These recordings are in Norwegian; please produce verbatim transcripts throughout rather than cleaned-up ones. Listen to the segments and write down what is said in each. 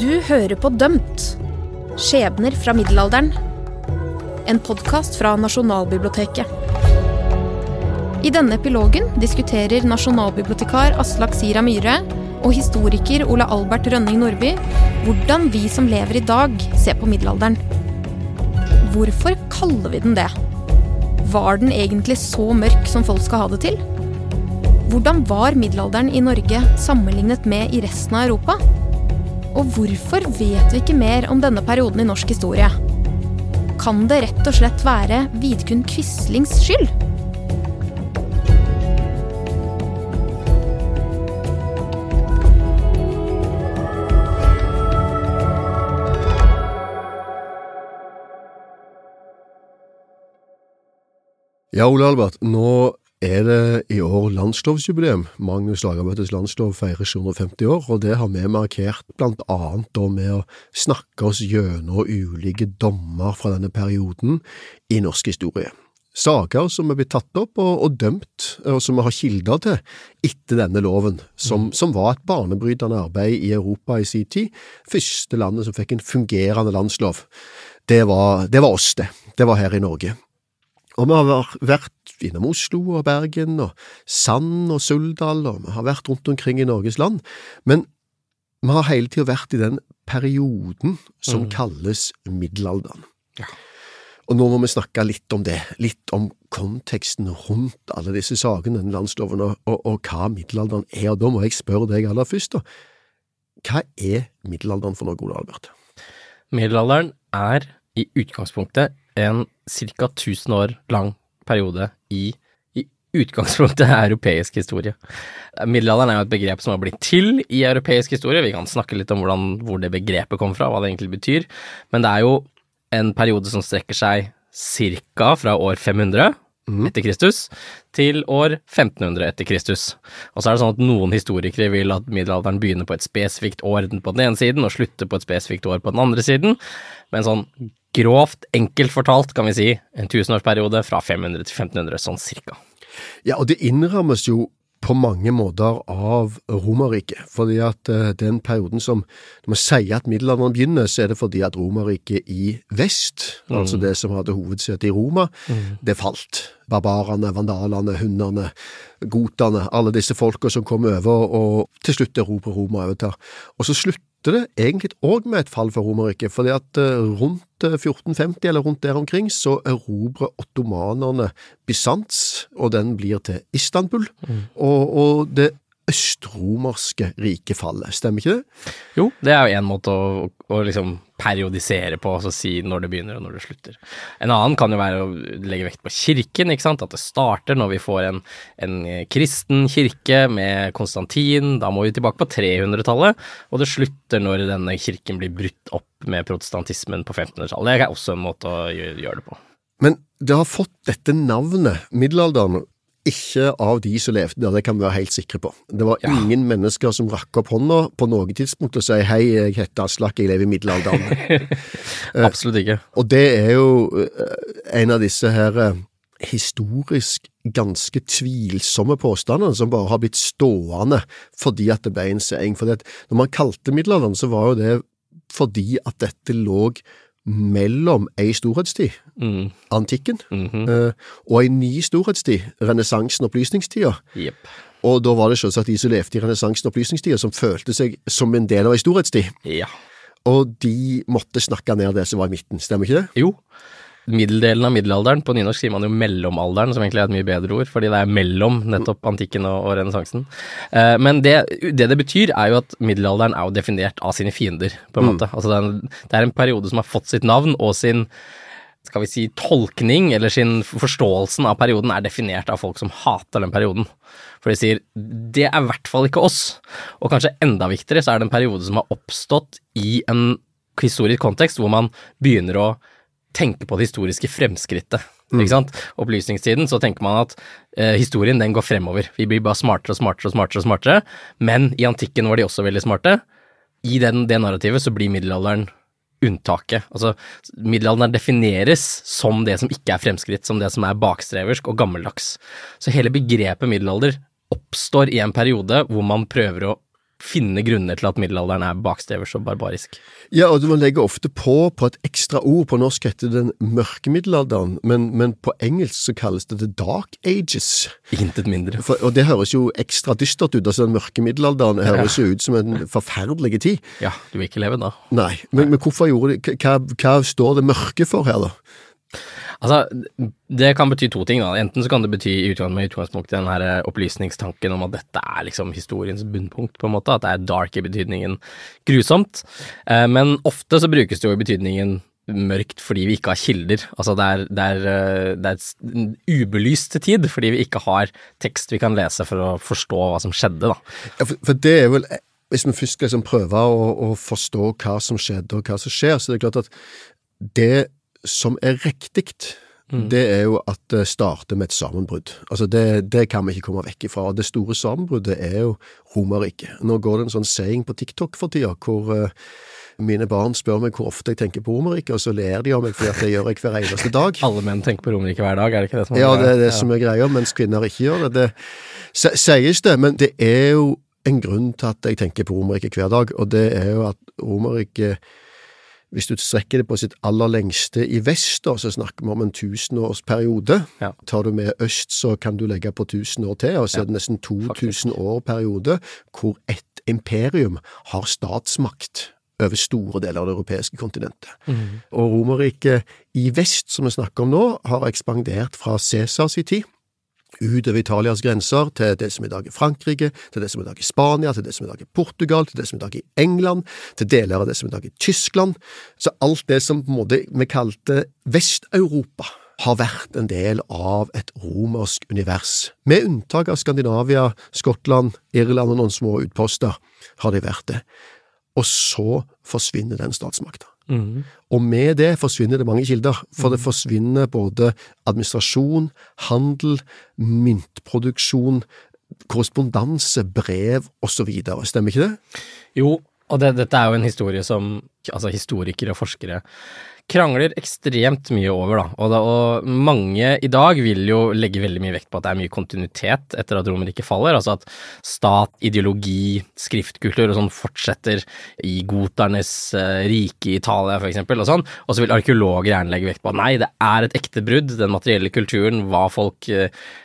Du hører på Dømt. Skjebner fra middelalderen. En podcast fra Nasjonalbiblioteket. I denne epilogen diskuterer nasjonalbibliotekar Aslak Sira Myhre og historiker Ole Albert Rønning Nordby hvordan vi som lever i dag ser på middelalderen. Hvorfor kaller vi den det? Var den egentlig så mørk som folk skal ha det til? Hvordan var middelalderen i Norge sammenlignet med i resten av Europa? Og hvorfor vet vi ikke mer om denne perioden i norsk historie? Kan det rett og slett være Vidkun Quislings skyld? Ja, Ole Albert, nå er det i år landslovsjubileum. Magnus Lagabøtes landslov feirer sju hundre og femti år, og det har vi markert blant annet da med å snakke oss gjennom ulike dommer fra denne perioden i norsk historie. Saker som er blitt tatt opp og, og dømt, og som vi har kilder til etter denne loven, som, mm. som var et banebrytende arbeid i Europa i sin tid. Første landet som fikk en fungerende landslov, det var, det var oss det. Det var her i Norge. Og vi har vært innom Oslo og Bergen og Sand og Suldal, og vi har vært rundt omkring i Norges land, men vi har hele tiden vært i den perioden som mm. kalles middelalderen. Ja. Og nå må vi snakke litt om det, litt om konteksten rundt alle disse sakene, den landsloven, og, og, og hva middelalderen er. Og da må jeg spørre deg aller først da. Hva er middelalderen for noe, Ole Albert? Middelalderen er i utgangspunktet en cirka tusen år lang periode i, i utgangspunktet europeisk historie. Middelalderen er jo et begrep som har blitt til i europeisk historie. Vi kan snakke litt om hvordan, hvor det begrepet kom fra, hva det egentlig betyr. Men det er jo en periode som strekker seg cirka fra år fem hundre mm. etter Kristus til år femten hundre etter Kristus. Og så er det sånn at noen historikere vil at middelalderen begynner på et spesifikt år på den ene siden og slutter på et spesifikt år på den andre siden. Men sånn grovt, enkelt fortalt, kan vi si, en tusenårsperiode fra fem hundre til femten hundre, sånn cirka. Ja, og det innrammes jo på mange måter av Romerriket, fordi at uh, den perioden som, når man sier at middelalderen begynner, så er det fordi at Romerriket i vest, mm. altså det som hadde hovedsete i Roma, mm. det falt. Barbarene, vandalene, hundene, gotene, alle disse folka som kom over og til slutt Europa Roma overtar. Og så slutter det egentlig også med et fall for Romerriket, fordi at uh, rundt fjorten femti eller rundt der omkring så erobrer ottomanerne Bysants, og den blir til Istanbul, mm. og, og det østromerske rikefallet, stemmer ikke det? Jo, det er jo en måte å, å liksom periodisere på, altså si når det begynner og når det slutter. En annen kan jo være å legge vekt på kirken, ikke sant? At det starter når vi får en, en kristen kirke med Konstantin, da må vi tilbake på tre hundretallet, og det slutter når denne kirken blir brutt opp med protestantismen på femten hundretallet. Det er også en måte å gjøre det på. Men det har fått dette navnet, middelalderen, ikke av de som levde der, det kan vi være helt sikre på. Det var ja. ingen mennesker som rakk opp hånda på noe tidspunkt og sier, hei, jeg heter Aslak, jeg lever i middelalderen. Absolutt ikke. Og det er jo en av disse her historisk ganske tvilsomme påstandene som bare har blitt stående fordi at det ble en saying. Fordi at når man kalte middelalderen, så var jo det fordi at dette lå mellom ei storhetstid, mm. antikken, mm-hmm. uh, og ei ny storhetstid, renessansen og opplysningstida. Yep. Og da var det selvsagt de som levde i renessansen og opplysningstida som følte seg som en del av ei storhetstid. Ja. Og de måtte snakke ned det som var i midten, stemmer ikke det? Jo. Middeldelen av middelalderen, på nynorsk sier man jo mellomalderen, som egentlig er et mye bedre ord, fordi det er mellom nettopp antikken og, og renessansen. Uh, men det, det det betyr er jo at middelalderen er jo definert av sine fiender, på en mm. måte. Altså det er, en, det er en periode som har fått sitt navn, og sin, skal vi si, tolkning, eller sin forståelsen av perioden er definert av folk som hater den perioden. For de sier, det er i hvert fall ikke oss. Og kanskje enda viktigere, så er det en periode som har oppstått i en historisk kontekst, hvor man begynner å tenke på det historiske fremskrittet, mm. ikke sant? Opplysningstiden, så tenker man at eh, historien den går fremover. Vi blir bare smartere og smartere og smartere og smartere, men i antikken var de også veldig smarte. I den, det narrativet så blir middelalderen unntaket. Altså, middelalderen defineres som det som ikke er fremskritt, som det som er bakstreversk og gammeldags. Så hele begrepet middelalder oppstår i en periode hvor man prøver å finne grunner til at middelalderen er bakstreversk og barbarisk. Ja, og man legger ofte på på et ekstra ord. På norsk heter det den mørke middelalderen, men, men på engelsk så kalles det the dark ages. Intet mindre. For, og det høres jo ekstra dystert ut. Altså den mørke middelalderen høres jo ut som en forferdelig tid. Ja, du vil ikke leve da. Nei, men, men hvorfor gjorde det, hva, hva står det mørke for her da? Altså, det kan bety to ting da. Enten så kan det bety i utgang, med utgangspunkt i den her opplysningstanken om at dette er liksom historiens bunnpunkt på en måte, at det er dark i betydningen grusomt, eh, men ofte så brukes det jo i betydningen mørkt fordi vi ikke har kilder. Altså det er, det er, det er en ubelyst tid fordi vi ikke har tekst vi kan lese for å forstå hva som skjedde da. Ja, for, for det er vel, hvis vi først liksom prøver å, å forstå hva som skjedde og hva som skjer, så er det klart at det som er riktigt, mm. det er jo at det starter med et sammenbrudd. Altså det, det kan vi ikke komme vekk ifra. Det store sammenbruddet er jo Romerriket. Nå går det en sånn saying på TikTok for tida, hvor uh, mine barn spør meg hvor ofte jeg tenker på Romerriket, og så ler de av meg fordi at det gjør jeg hver eneste dag. Alle menn tenker på Romerriket hver dag, er det ikke det som er? Ja, det er det ja. som er greia, mens kvinner ikke gjør det. Det sies det, men det er jo en grunn til at jeg tenker på Romerriket hver dag, og det er jo at Romerriket, hvis du strekker det på sitt aller lengste i vest, så snakker vi om en tusenårsperiode. Ja. Tar du med øst, så kan du legge på tusen år til, og så er det nesten to tusen år periode, hvor et imperium har statsmakt over store deler av det europeiske kontinentet. Mm. Og Romerriket i vest, som vi snakker om nå, har ekspandert fra Caesars i tid, utover Italias grenser, til det som i dag er Frankrike, til det som i dag er Spania, til det som i dag er Portugal, til det som i dag er England, til deler av det som i dag er Tyskland. Så alt det som på en måte vi kalte Vest-Europa har vært en del av et romersk univers. Med unntak av Skandinavia, Skottland, Irland og noen små utposter har de vært det. Og så forsvinner den statsmakten. Mm. Og med det forsvinner det mange kilder, for det forsvinner både administrasjon, handel, myntproduksjon, korrespondanse, brev og så videre. Stemmer ikke det? Jo, og det, dette er jo en historie som altså historikere og forskere krangler ekstremt mye over da, og, da, og mange i dag vil jo legge veldig mye vekt på at det er mye kontinuitet etter at Romerriket faller, altså at stat, ideologi, skriftkultur og sånn fortsetter i goternes uh, rike i Italia for eksempel, og sånn, og så vil arkeologer gjerne legge vekt på at nei, det er et ekte brudd, den materielle kulturen, hva folk uh,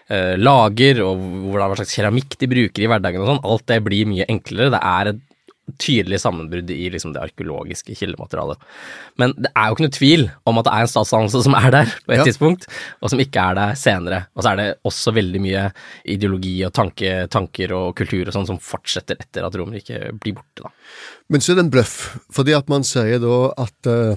lager, og hvordan, hva slags keramikk de bruker i hverdagen og sånn, alt det blir mye enklere, det er et tydelig sammenbrudd i liksom det arkeologiske kildematerialet. Men det er jo ikke noe tvil om at det er en statsdannelse som er der på et ja. tidspunkt, og som ikke er der senere. Og så er det også veldig mye ideologi og tanke, tanker og kultur og sånn som fortsetter etter at Romerriket blir borte da. Men så er det en bløff, fordi at man sier da at uh,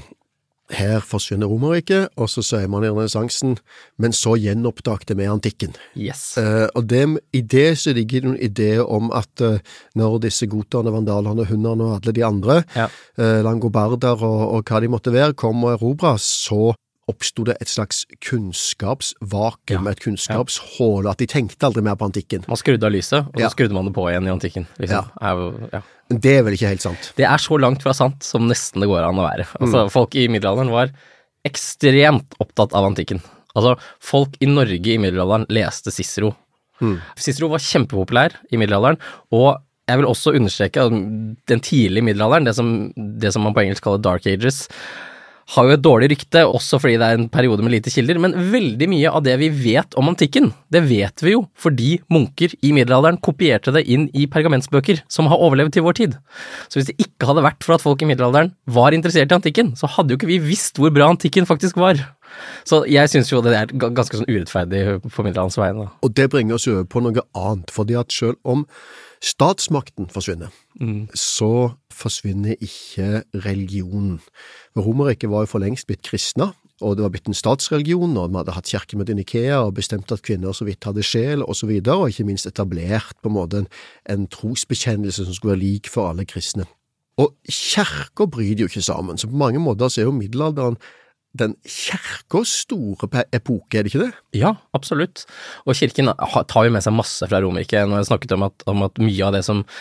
her forsvinner Romerriket, og så sier man i renessansen, men så gjenopptakte med antikken. Yes. Uh, og det, i det så ligger det noen idé om at uh, når disse goterne, vandalerne, hunderne og alle de andre, ja. uh, langobarder og, og hva de måtte være, kom og erobra, så oppstod det et slags kunnskapsvakuum, ja. et kunnskapshål, at de tenkte aldri mer på antikken. Man skrudde av lyset, og så ja. skrudde man det på igjen i antikken. Liksom. Ja. Er, ja. Det er vel ikke helt sant? Det er så langt fra sant som nesten det går an å være. Altså, mm. folk i middelalderen var ekstremt opptatt av antikken. Altså, folk i Norge i middelalderen leste Cicero. Mm. Cicero var kjempepopulær i middelalderen, og jeg vil også understreke at den tidlige middelalderen, det som, det som man på engelsk kaller Dark Ages, har jo et dårlig rykte, også fordi det er en periode med lite kilder, men veldig mye av det vi vet om antikken, det vet vi jo fordi munker i middelalderen kopierte det inn i pergamentsbøker som har overlevd til vår tid. Så hvis det ikke hadde vært for at folk i middelalderen var interessert i antikken, så hadde jo ikke vi visst hvor bra antikken faktisk var. Så jeg synes jo det er ganske sånn urettferdig på middelalderens vegne. Og det bringer oss over på noe annet, fordi at selv om statsmakten forsvinner, mm. så forsvinner ikke religionen. Romerriket var jo for lengst blitt kristna, og det var blitt en statsreligion, og man hadde hatt kirkemøte i Nikea, og bestemt at kvinner så vidt hadde sjel, og så videre, og ikke minst etablert på en måte en, en trosbekjennelse som skulle være lik for alle kristne. Og kirker bryter jo ikke sammen, så på mange måter så er jo middelalderen den kirkens store epoke, er det ikke det? Ja, absolutt. Og kirken tar jo med seg masse fra Romerriket. Når jeg snakket om at, om at mye av det som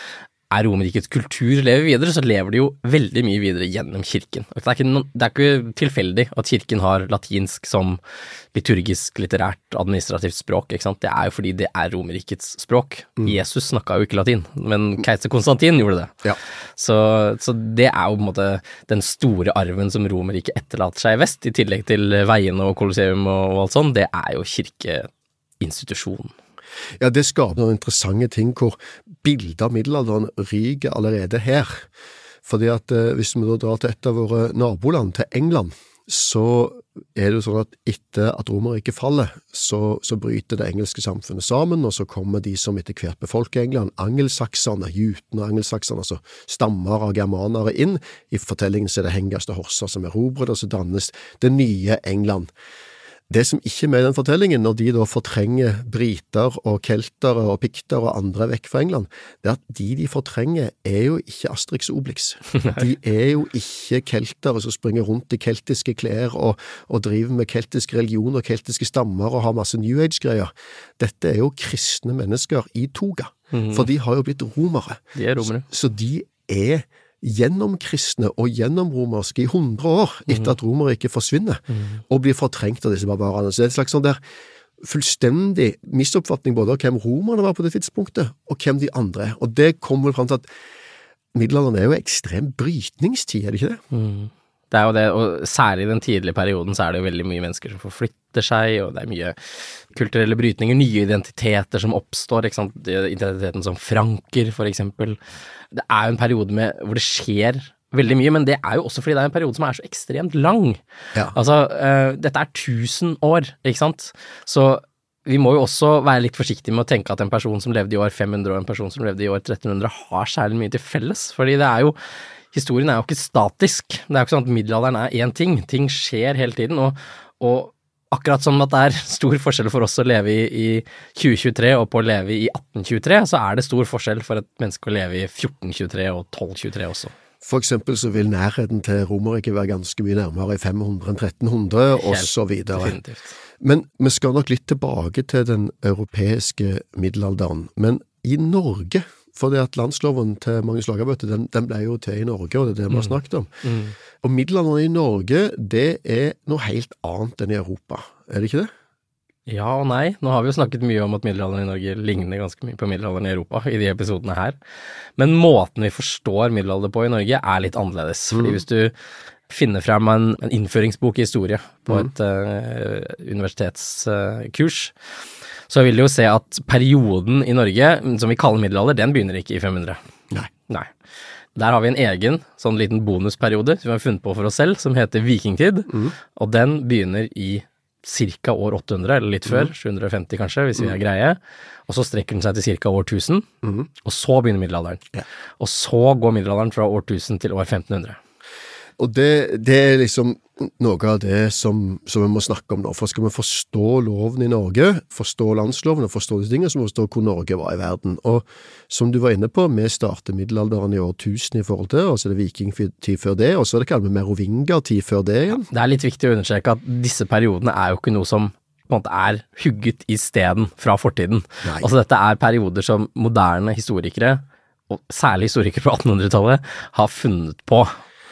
er Romerrikets kultur lever videre, så lever det jo veldig mye videre gjennom kirken. Det er ikke, no, det er ikke tilfeldig at kirken har latinsk som liturgisk, litterært, administrativt språk, ikke sant? Det er jo fordi det er Romerrikets språk. Mm. Jesus snakket jo ikke latin, men keiser Konstantin gjorde det. Ja. Så, så det er jo på en måte den store arven som Romerriket etterlater seg i vest, i tillegg til veiene og kolosseum og, og alt sånt, det er jo kirkeinstitusjonen. Ja, det skaper noen interessante ting hvor bildet av middelalderen ryker allerede her. Fordi at eh, hvis vi da drar til et av våre naboland, til England, så er det jo sånn at etter at Romerriket faller, så, så bryter det engelske samfunnet sammen, og så kommer de som etter hvert befolker England, angelsakserne, juten og angelsakserne, altså stammer av germanere inn. I fortellingen så er det hengaste horser som er robret, og så dannes det nye England. Det som ikke er med i den fortellingen, når de da fortrenger briter og keltere og pikter og andre vekk fra England, det er at de de fortrenger er jo ikke Asterix og Obelix. De er jo ikke keltere som springer rundt i keltiske klær og, og driver med keltisk religion og keltiske stammer og har masse New Age-greier. Dette er jo kristne mennesker i toga, mm-hmm. for de har jo blitt romere. De er romere. Så, så de er gjennomkristne og gjennomromerske i hundre år etter at Romerriket forsvinner mm. og blir fortrengt av disse barbarene. Så det er et slags sånn der fullstendig misoppfatning både av hvem romerne var på det tidspunktet og hvem de andre er. Og det kommer vel frem til at middelalderen er jo ekstrem brytningstid, er det ikke det? Mm. Det er jo det, og særlig i den tidlige perioden så er det jo veldig mye mennesker som forflytter seg, og det er mye kulturelle brytninger, nye identiteter som oppstår, ikke sant? Identiteten som franker, for eksempel. Det er jo en periode med, hvor det skjer veldig mye, men det er jo også fordi det er en periode som er så ekstremt lang. Ja. Altså, uh, dette er tusen år, ikke sant? Så vi må jo også være litt forsiktige med å tenke at en person som levde i år fem hundre og en person som levde i år tretten hundre har særlig mye til felles, fordi det er jo historien er jo ikke statisk. Det er jo ikke sånn at middelalderen er én ting. Ting skjer hele tiden, og, og akkurat som at det er stor forskjell for oss å leve i, i tjue tjuetre og på å leve i atten tjuetre, så er det stor forskjell for et menneske å leve i fjorten tjuetre og tolv tjuetre også. For eksempel så vil nærheten til Romerriket være ganske mye nærmere i fem hundre enn tretten hundre, og så videre. Definitivt. Men vi skal nok litt tilbake til den europeiske middelalderen. Men i Norge, for det at landsloven til Magnus Lagabøte, den, den ble jo til i Norge, og det er det vi har snakket om. Mm. Og middelalderen i Norge, det er noe helt annet enn i Europa. Er det ikke det? Ja og nei. Nå har vi jo snakket mye om at middelalderen i Norge ligner ganske mye på middelalderen i Europa i de episodene her. Men måten vi forstår middelalder på i Norge er litt annerledes. Mm. Fordi hvis du finner frem en, en innføringsbok i historie på mm. et uh, universitetskurs, uh, så vil du jo se at perioden i Norge, som vi kaller middelalder, den begynner ikke i fem hundre. Nei. Nei. Der har vi en egen, sånn liten bonusperiode som vi har funnet på for oss selv, som heter vikingtid, mm. og den begynner i cirka år åtte hundre, eller litt før, mm. sju hundre og femti kanskje, hvis vi er greie, og så strekker den seg til cirka år tusen, mm. og så begynner middelalderen. Ja. Og så går middelalderen fra år tusen til år femten hundre. Og det, det er liksom noe av det som, som vi må snakke om nå. For skal vi forstå loven i Norge, forstå landsloven og forstå disse tingene, så må vi forstå hvor Norge var i verden. Og som du var inne på, vi starter middelalderen i år tusen i forhold til, og så er det vikingtid før det, og så er det kallet Merovingertid før det igjen. Ja, det er litt viktig å understreke at disse periodene er jo ikke noe som på en måte er hugget i steden fra fortiden. Nei. Altså dette er perioder som moderne historikere, og særlig historikere på attenhundretallet, har funnet på.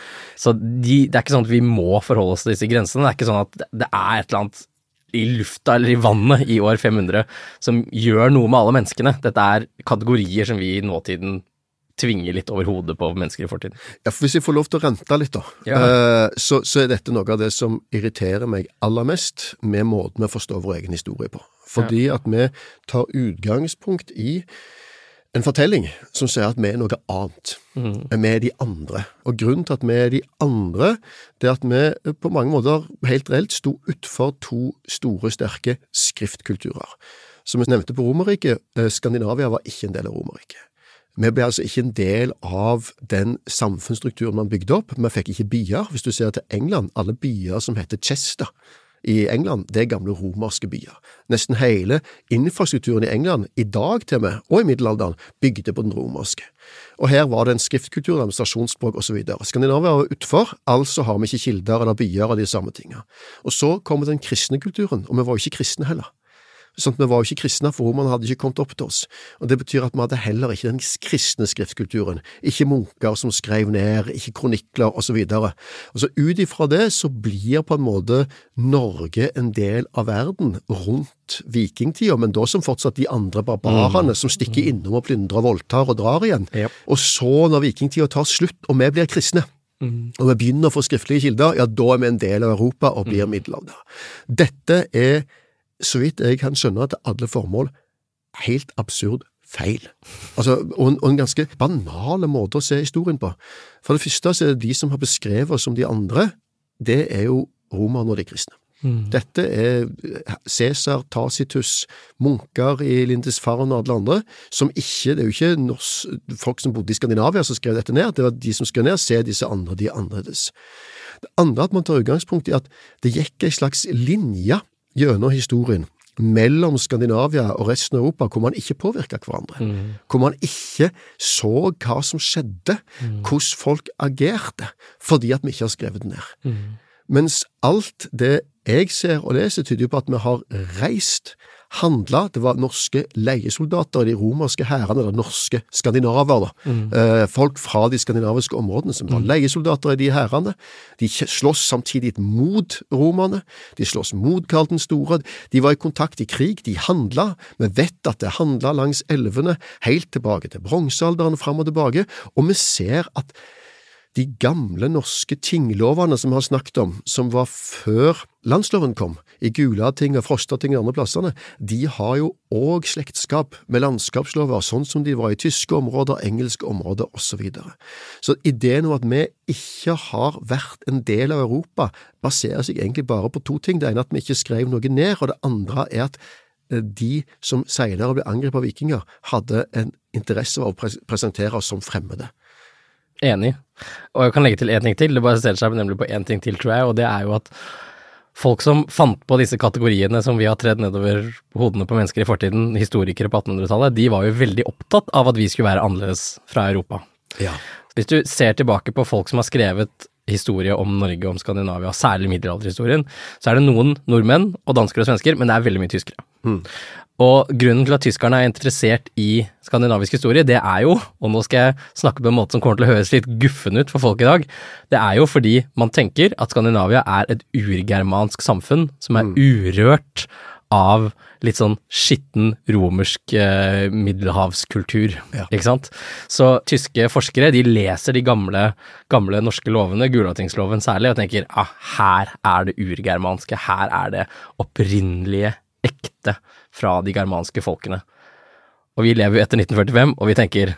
Så de, det er ikke sånn at vi må forholde oss til disse grensene. Det er ikke sånn at det er et eller annet i lufta eller i vannet i år fem hundre som gjør noe med alle menneskene. Dette er kategorier som vi i nåtiden tvinger litt over hodet på mennesker i fortiden. Ja, for hvis jeg får lov til å rente litt da, ja. så, så er dette noe av det som irriterer meg aller mest med måten vi forstår vår egen historie på. Fordi ja. At vi tar utgangspunkt i en fortelling som sier at vi er noe annet. Mm. Vi er de andre. Og grunnen til at vi er de andre, det er at vi på mange måter helt reelt sto utfor to store, sterke skriftkulturer. Som vi nevnte på Romerriket, Skandinavia var ikke en del av Romerriket. Vi ble altså ikke en del av den samfunnsstrukturen man bygde opp. Vi fikk ikke byer. Hvis du ser til England, alle byer som heter Chester i England, det er gamle romerske byer. Nesten hele infrastrukturen i England, i dag til meg, og i middelalderen, bygde på den romerske. Og her var det en skriftkultur, administrasjonsspråk og så videre. Skandinavia var utfor, altså har vi ikke kilder eller byer av de samme tingene. Og så kommer den kristne kulturen, og vi var jo ikke kristne heller. Sånn at vi var jo ikke kristne, for romerne hadde ikke kommet opp til oss. Og det betyr at vi hadde heller ikke den kristne skriftkulturen. Ikke munker som skrev ned, ikke kronikler og så videre. Og så ut ifra det så blir på en måte Norge en del av verden rundt vikingtida, men da som fortsatt de andre barbarene mm. som stikker innom og plyndrer og voldtar og drar igjen. Yep. Og så når vikingtida tar slutt, og vi blir kristne, Mm. og vi begynner å få skriftlige kilder, ja, da er vi en del av Europa og blir mm. middelalder. Dette er, så vidt jeg kan skjønne til alle formål, helt absurd feil. Altså, og, en, og en ganske banale måte å se historien på. For det første så er det de som har beskrevet oss som de andre, det er jo romerne og de kristne. Mm. Dette er Cæsar, Tacitus, munker i Lindisfarne og alle andre, som ikke, det er jo ikke norsk, folk som bodde i Skandinavia som skrev dette ned, det var de som skrev ned, se disse andre, de er annerledes. Det andre at man tar utgangspunkt i at det gikk en slags linje gjennom historien mellom Skandinavia og resten av Europa, hvor man ikke påvirket hverandre, mm. hvor man ikke så hva som skjedde, mm. hvordan folk agerte, fordi at vi ikke har skrevet det ned. Mm. Mens alt det jeg ser og leser tyder jo på at vi har reist, handlet, det var norske leiesoldater i de romerske hærene, eller norske skandinaver, mm. eh, folk fra de skandinaviske områdene som var mm. leiesoldater i de hærene, de slåss samtidig mot romerne, de slåss mot Karl den Store, de var i kontakt i krig, de handlet, vi vet at det handlet langs elvene, helt tilbake til bronsealderen, frem og tilbake, og vi ser at de gamle norske tinglovene som vi har snakket om, som var før landsloven kom, i Gulating og Frostating og andre plassene, de har jo også slektskap med landskapslover, sånn som de var i tyske områder, engelske områder og så videre. Så ideen om at vi ikke har vært en del av Europa, baserer seg egentlig bare på to ting. Det ene er at vi ikke skrev noe ned, og det andre er at de som senere ble angrepet av vikinger, hadde en interesse av å pres- presentere oss som fremmede. Enig. Og jeg kan legge til en ting til, det baserer seg nemlig på en ting til, tror jeg, og det er jo at folk som fant på disse kategoriene som vi har tredd nedover hodene på mennesker i fortiden, historikere på attenhundretallet, de var jo veldig opptatt av at vi skulle være annerledes fra Europa. Ja. Hvis du ser tilbake på folk som har skrevet historie om Norge, om Skandinavia, særlig middelalderhistorien, så er det noen nordmenn og dansker og svensker, men det er veldig mye tyskere. Mm. Og grunnen til at tyskerne er interessert i skandinavisk historie, det er jo, og nå skal jeg snakke på en måte som kommer til å høres litt guffen ut for folk i dag, det er jo fordi man tenker at Skandinavia er et urgermansk samfunn som er urørt av litt sånn skitten romersk eh, middelhavskultur, ja. Ikke sant? Så tyske forskere, de leser de gamle, gamle norske lovene, Gulatingsloven særlig, og tenker, ah, her er det urgermanske, her er det opprinnelige, ekte fra de germanske folkene. Og vi lever jo etter nitten førtifem, og vi tenker,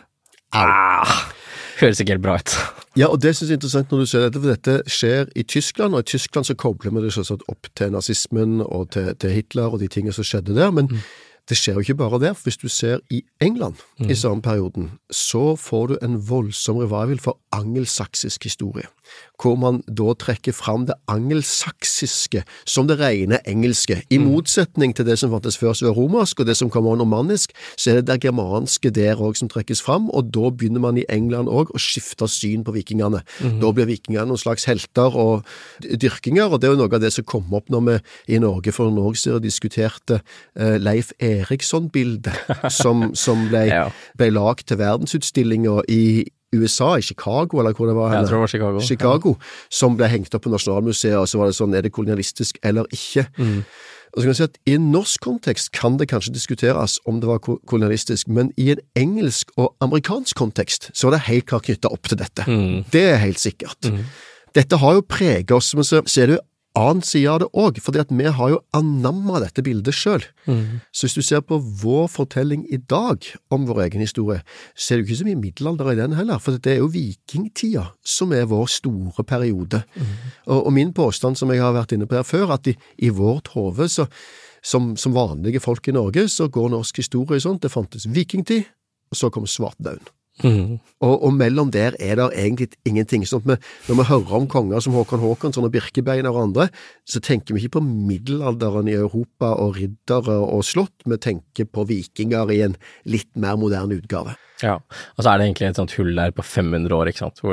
ah, høres ikke helt bra ut. Ja, og det synes jeg er interessant når du ser dette, for dette skjer i Tyskland, og i Tyskland så kobler vi det selvsagt opp til nazismen og til, til Hitler og de tingene som skjedde der, men mm. det skjer jo ikke bare der, for hvis du ser i England mm. i samme perioden, så får du en voldsom revival for angelsaksisk historie, hvor man da trekker fram det angelsaksiske som det rene engelske. I mm. motsetning til det som fantes før som var romersk, og det som kommer normannisk, så er det det germanske der også som trekkes fram, og da begynner man i England også å skifte syn på vikingene. Mm. Da blir vikingene noen slags helter og dyrkinger, og det er jo noe av det som kom opp når vi i Norge for noen år siden diskuterte uh, Leif Eriksson-bildet, som, som ble, ja. ble lagt til verdensutstillinger i U S A, i Chicago, eller hvor det var, jeg tror det var Chicago, Chicago ja. Som ble hengt opp på Nasjonalmuseet, og så var det sånn, er det kolonialistisk eller ikke? Mm. Og så kan jeg si at i en norsk kontekst kan det kanskje diskuteres om det var kolonialistisk, men i en engelsk og amerikansk kontekst så var det helt klart knyttet opp til dette. Mm. Det er helt sikkert. Mm. Dette har jo preget oss, men så ser du annen side av det også, fordi at vi har jo anammet dette bildet selv. Mm. Så hvis du ser på vår fortelling i dag om vår egen historie, så er det jo ikke så mye middelalder i den heller, for det er jo vikingtida som er vår store periode. Mm. Og, og min påstand, som jeg har vært inne på her før, at i, i vårt hode, så, som, som vanlige folk i Norge, så går norsk historie sånn, det fantes vikingtid, og så kom svartedauden. Mm. Og, og mellom der er det egentlig ingenting. Sånn at vi, når vi hører om konger som Håkon Håkonsson og Birkebeiner og andre, så tenker vi ikke på middelalderen i Europa og riddere og slott, vi tenker på vikinger i en litt mer moderne utgave. Ja, og så er det egentlig et sånt hull der på fem hundre år, ikke sant? Hvor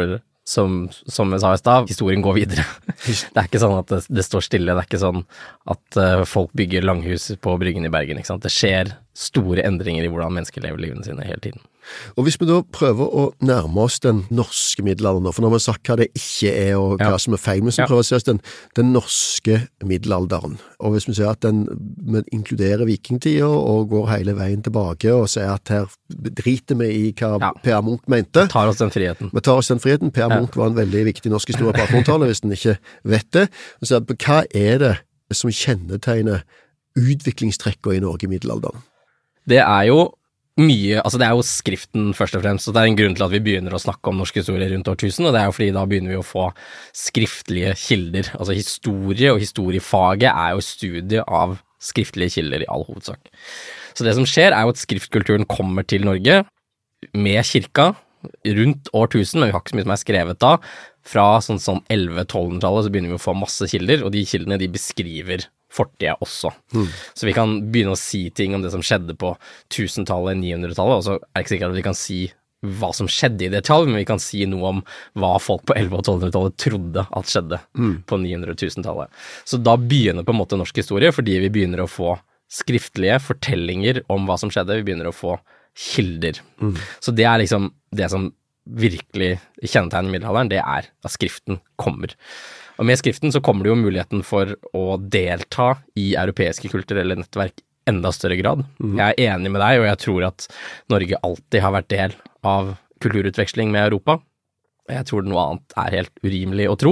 som, som jeg sa i stad, historien går videre. Det er ikke sånn at det, det står stille, det er ikke sånn at uh, folk bygger langhus på Bryggen i Bergen, ikke sant? Det skjer store endringer i hvordan mennesker lever livene sine hele tiden. Og hvis vi da prøver å nærme oss den norske middelalderen, for når vi har sagt hva det ikke er og hva ja. som er feil, men så ja. prøver vi å se oss den, den norske middelalderen. Og hvis vi ser at den inkluderer vikingtida og går hele veien tilbake og sier at her driter vi i hva ja. Per Munch mente. Vi tar oss den friheten. Vi tar oss den friheten. Per ja. Munch var en veldig viktig norsk historie på attenhundretallet, hvis den ikke vet det. Og så, hva er det som kjennetegner utviklingstrekkene i Norge i middelalderen? Det er jo mye, altså det er jo skriften først og fremst, så det er en grunn til at vi begynner å snakke om norsk historie rundt årtusen, og det er jo fordi da begynner vi å få skriftlige kilder. Altså historie og historiefaget er jo studie av skriftlige kilder i all hovedsak. Så det som skjer er jo at skriftkulturen kommer til Norge med kirka rundt årtusen, men vi har ikke så mye som er skrevet da. Fra sånn sånn elleve-tolvhundretallet så begynner vi å få masse kilder, og de kildene de beskriver fortida også. Mm. Så vi kan begynne å si ting om det som skjedde på tusentallet, nihundretallet, og så er det ikke sikkert at vi kan si hva som skjedde i detalj, men vi kan si noe om hva folk på elleve- og tolvhundretallet trodde at skjedde mm. på ni hundre- og tusentallet. Så da begynner på en måte norsk historie, fordi vi begynner å få skriftlige fortellinger om hva som skjedde, vi begynner å få kilder. Mm. Så det er liksom det som virkelig kjennetegner middelalderen, det er at skriften kommer. Og med skriften så kommer det jo muligheten for å delta i europeiske kulturelle nettverk enda større grad. Mm. Jeg er enig med deg, og jeg tror at Norge alltid har vært del av kulturutveksling med Europa. Jeg tror noe annet er helt urimelig å tro.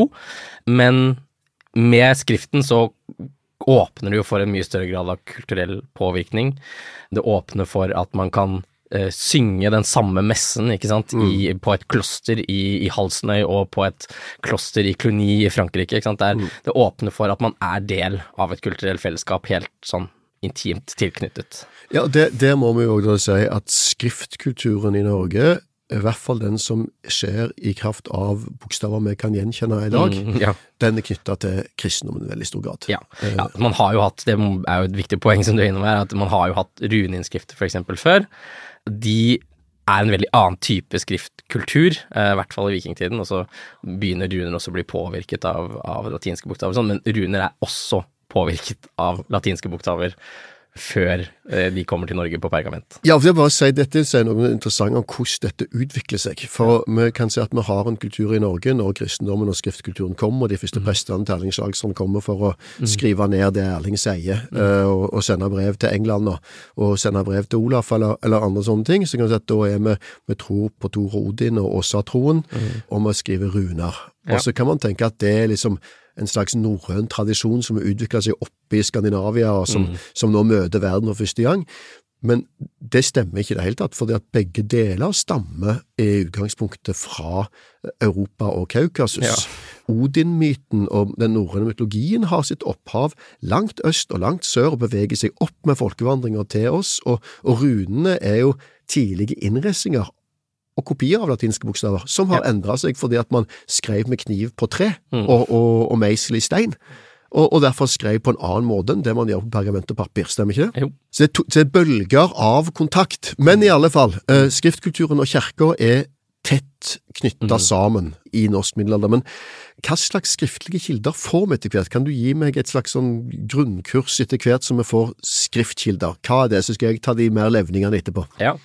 Men med skriften så åpner det jo for en mye større grad av kulturell påvirkning. Det åpner for at man kan Uh, synge den samme messen, ikke sant, mm. I, på et kloster i, i Halsnøy og på et kloster i Cluny i Frankrike, ikke sant, det, er, mm. det åpner for at man er del av et kulturelt fellesskap helt sånn intimt tilknyttet. Ja, det, det må vi jo da si at skriftkulturen i Norge, i hvert fall den som skjer i kraft av bokstaver vi kan gjenkjenne i dag, mm, ja. den er knyttet til kristendommen i veldig stor grad. Ja. ja, man har jo hatt, det er jo et viktig poeng som du er innom her, at man har jo hatt runeinnskrifter for eksempel før. De er en veldig annen type skriftkultur, eh, i hvert fall i vikingtiden, og så begynner runer også å bli påvirket av, av latinske bokstaver, sånn, men runer er også påvirket av latinske bokstaver før eh, de kommer til Norge på pergament. Ja, for jeg bare si dette, sier noe interessant om hvordan dette utvikler seg. For vi kan si at vi har en kultur i Norge når kristendommen og skriftkulturen kommer, og de første mm. prestene til Erling Slagsvold kommer for å mm. skrive ned det Erling sier, mm. uh, og, og sende brev til England, og sende brev til Olaf, eller, eller andre sånne ting. Så kan vi si at da er vi, vi tror på Thor og Odin og Åsa-troen, mm. og vi skriver runer. Ja. Og så kan man tenke at det er liksom en slags norrøn tradisjon som har utviklet seg oppe i Skandinavia, og som, mm. som nå møter verden for første gang. Men det stemmer ikke i det hele tatt, fordi at begge deler stammer i utgangspunktet fra Europa og Kaukasus. Ja. Odin-myten og den norrøne mytologien har sitt opphav langt øst og langt sør og beveger seg opp med folkevandringer til oss, og, og runene er jo tidlige innressinger og kopier av latinske bokstaver, som har ja. endret seg fordi at man skrev med kniv på tre mm. og, og, og meisel i stein, og, og derfor skrev på en annen måte enn det man gjør på pergament og papir, stemmer ikke det? Jo. Så det er, to, det er bølger av kontakt, men i alle fall, eh, skriftkulturen og kirka er tett knyttet mm. sammen i norsk middelalder, men hva slags skriftlige kilder får vi etter hvert? Kan du gi meg et slags sånn grunnkurs etter hvert som vi får skriftkilder? Hva er det? Så skal jeg ta de mer levningene etterpå. Ja.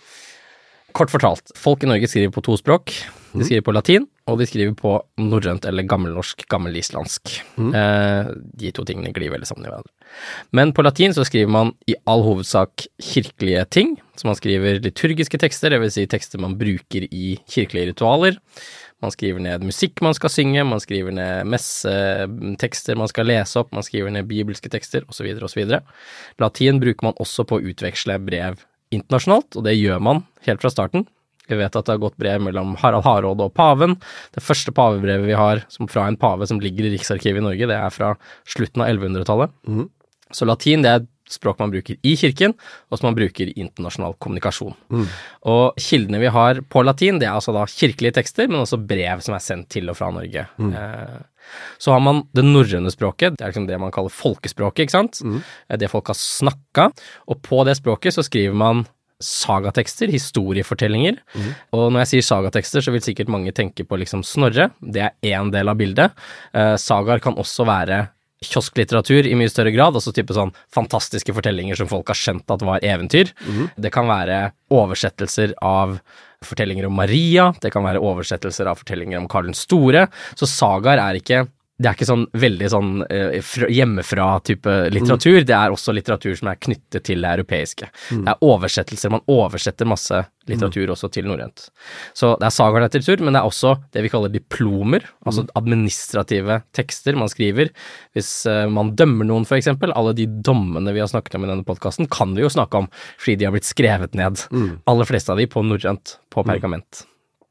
Kort fortalt, folk i Norge skriver på to språk. De skriver på latin, og de skriver på norrønt eller gammelnorsk, gammelislandsk. Mm. Eh, de to tingene glir veldig sammen i hverandre. Men på latin så skriver man i all hovedsak kirkelige ting, så man skriver liturgiske tekster, det vil si tekster man bruker i kirkelige ritualer. Man skriver ned musikk man skal synge, man skriver ned messetekster man skal lese opp, man skriver ned bibelske tekster, og så videre, og så videre. Latin bruker man også på å utveksle brev internasjonalt, og det gjør man helt fra starten. Vi vet at det har gått brev mellom Harald Hardråde og paven. Det første pavebrevet vi har som fra en pave som ligger i Riksarkivet i Norge, det er fra slutten av ellevehundretallet. Mm. Så latin, det er et språk man bruker i kirken, og som man bruker i internasjonal kommunikasjon. Mm. Og kildene vi har på latin, det er altså da kirkelige tekster, men også brev som er sendt til og fra Norge. Mm. Eh, så har man det norrøne språket, det er liksom det man kaller folkespråket, ikke sant? Mm. Det folk har snakket, og på det språket så skriver man sagatekster, historiefortellinger. Mm. Og når jeg sier sagatekster, så vil sikkert mange tenke på liksom Snorre. Det er en del av bildet. Uh, sagaer kan også være kiosklitteratur i mye større grad, altså type sånn fantastiske fortellinger som folk har skjønt at var eventyr. Mm. Det kan være oversettelser av fortellinger om Maria, det kan være oversettelser av fortellinger om Karl den Store, så sagaer er ikke det er ikke sånn veldig sånn uh, hjemmefra type litteratur, mm. det er også litteratur som er knyttet til det europeiske. Mm. Det er oversettelser, man oversetter masse litteratur mm. også til norrønt. Så det er sagalitteratur, men det er også det vi kaller diplomer, altså mm. administrative tekster man skriver. Hvis uh, man dømmer noen for eksempel, alle de dommene vi har snakket om i denne podcasten, kan vi jo snakke om, fordi de har blitt skrevet ned. Mm. Aller fleste av de på norrønt, på pergament. Mm.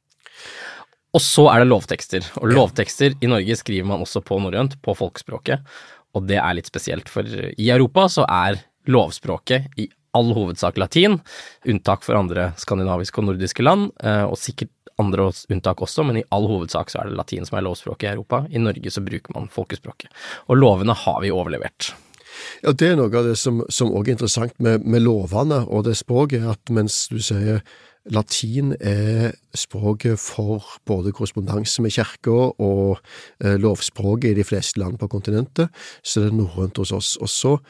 Og så er det lovtekster, og lovtekster i Norge skriver man også på norrønt, på folkespråket, og det er litt spesielt, for i Europa så er lovspråket i all hovedsak latin, unntak for andre skandinaviske og nordiske land, og sikkert andre unntak også, men i all hovedsak så er det latin som er lovspråket i Europa. I Norge så bruker man folkespråket, og lovene har vi overlevert. Ja, det er noe av det som, som også er interessant med, med lovene og det språket, at mens du sier latin er språket for både korrespondanse med kirker og eh, lovspråket i de fleste land på kontinentet, så det er norrønt hos oss. Og så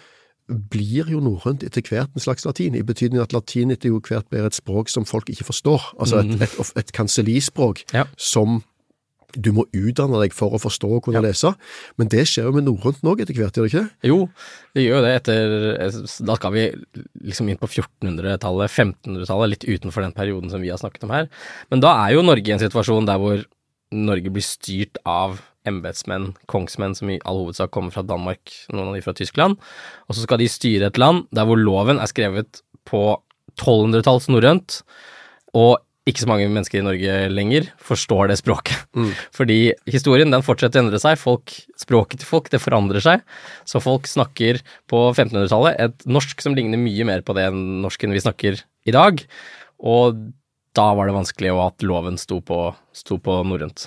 blir jo norrønt etter hvert en slags latin, i betydning at latin etter hvert blir et språk som folk ikke forstår, altså et, et, et, et kansellispråk ja. Som du må utdanne deg for å forstå og kunne ja. Lese, men det skjer jo med norrønt nå etter hvert, gjør det ikke det? Jo, det gjør jo det etter, da skal vi liksom inn på fjortenhundretallet, femtenhundretallet, litt utenfor den perioden som vi har snakket om her, men da er jo Norge i en situasjon der hvor Norge blir styrt av embetsmenn, kongsmenn som i all hovedsak kommer fra Danmark, noen av de fra Tyskland, og så skal de styre et land der hvor loven er skrevet på tolvhundretalls norrønt, og ikke så mange mennesker i Norge lenger forstår det språket. Mm. Fordi historien, den fortsetter å endre seg. Folk, språket til folk, det forandrer seg. Så folk snakker på femtenhundretallet et norsk som ligner mye mer på det norsken vi snakker i dag. Og da var det vanskelig at loven sto på, sto på norrønt.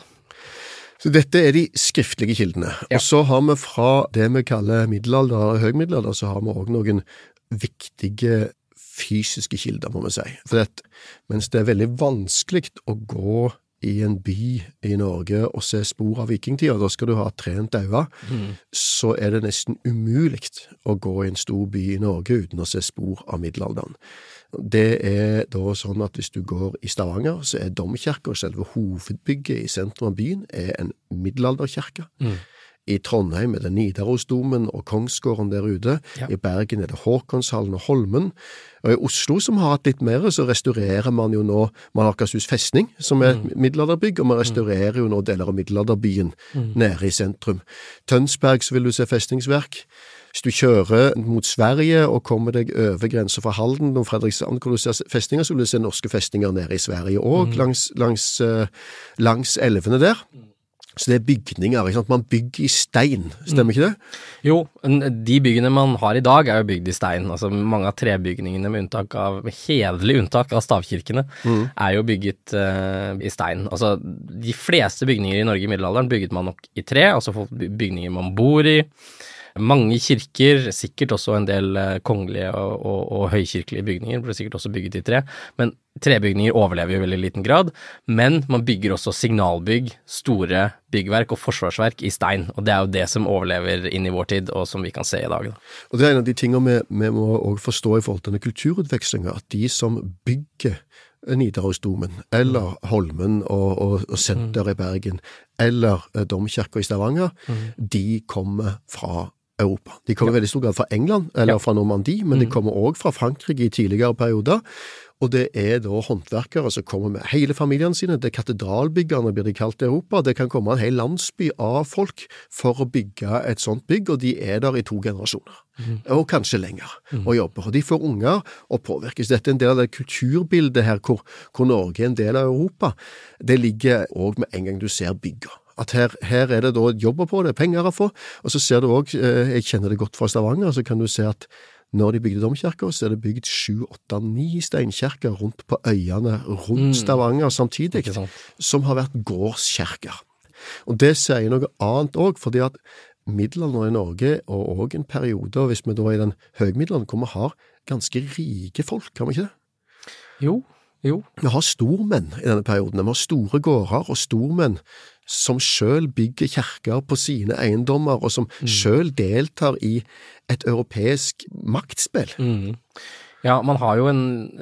Så dette er de skriftlige kildene. Ja. Og så har vi fra det vi kaller middelalder og høgmiddelalder, så har vi også noen viktige fysiske kilder, må man si. For at, mens det er veldig vanskelig å gå i en by i Norge og se spor av vikingtida, da skal du ha trent øyne, mm. så er det nesten umulig å gå i en stor by i Norge uten å se spor av middelalderen. Det er da sånn at hvis du går i Stavanger, så er domkirken, selve hovedbygget i sentrum av byen, er en middelalderkirke. Mm. I Trondheim er det Nidarosdomen og Kongsgården der ute. Ja. I Bergen er det Håkonshallen og Holmen. Og i Oslo, som har hatt litt mer, så restaurerer man jo nå man har Akershus festning, som er et mm. middelalderbygg, og man restaurerer jo nå deler av middelalderbyen mm. nede i sentrum. Tønsberg, så vil du se festningsverk. Hvis du kjører mot Sverige og kommer deg over grenser fra Halden og Fredrikshavn, hvor du ser festinger, så vil du se norske festinger nede i Sverige, og mm. langs, langs, langs elvene der. Så det er bygninger, ikke sant? Man bygger i stein, stemmer ikke det? Jo, de byggene man har i dag er jo bygd i stein. Altså mange av trebygningene med unntak av, med hederlig unntak av stavkirkene, mm. er jo bygget uh, i stein. Altså de fleste bygninger i Norge i middelalderen bygget man nok i tre, altså bygninger man bor i. Mange kirker, sikkert også en del kongelige og, og, og høykirkelige bygninger, ble sikkert også bygget i tre, men trebygninger overlever jo i veldig liten grad, men man bygger også signalbygg, store byggverk og forsvarsverk i stein, og det er jo det som overlever inn i vår tid, og som vi kan se i dag. Da. Og det er en av de tingene vi, vi må også forstå i forhold til denne kulturutvekslinga, at de som bygger Nidarosdomen, eller Holmen og, og, og Senter i Bergen, eller Domkirken i Stavanger, mm. de kommer fra Europa. De kommer i ja. veldig stor grad fra England, eller ja. fra Normandie, men mm. de kommer også fra Frankrike i tidligere perioder, og det er da håndverkere som kommer med hele familien sine, det er katedralbyggerne blir de kalt i Europa, det kan komme en hel landsby av folk for å bygge et sånt bygg, og de er der i to generasjoner, mm. og kanskje lenger, mm. og jobber, og de får unger og påvirkes. Dette er en del av det kulturbildet her, hvor, hvor Norge er en del av Europa. Det ligger også med en gang du ser bygger. At her, her er det da jobber på, det er penger å få, og så ser du også, eh, jeg kjenner det godt fra Stavanger, så kan du se at når de bygde domkirker, så er det bygd sju, åtte, ni steinkirker rundt på øyene rundt Stavanger samtidig, som har vært gårdskirker. Og det sier noe annet også, fordi at middelalderen i Norge, og også en periode, hvis vi da er i den høgmiddelalderen, hvor vi har ganske rike folk, kan vi ikke det? Jo, jo. Vi har stormenn i denne perioden. Vi har store gårder og stormenn som selv bygger kjerker på sine eiendommer, og som mm. selv deltar i et europeisk maktspill. Mm. Ja, man har jo en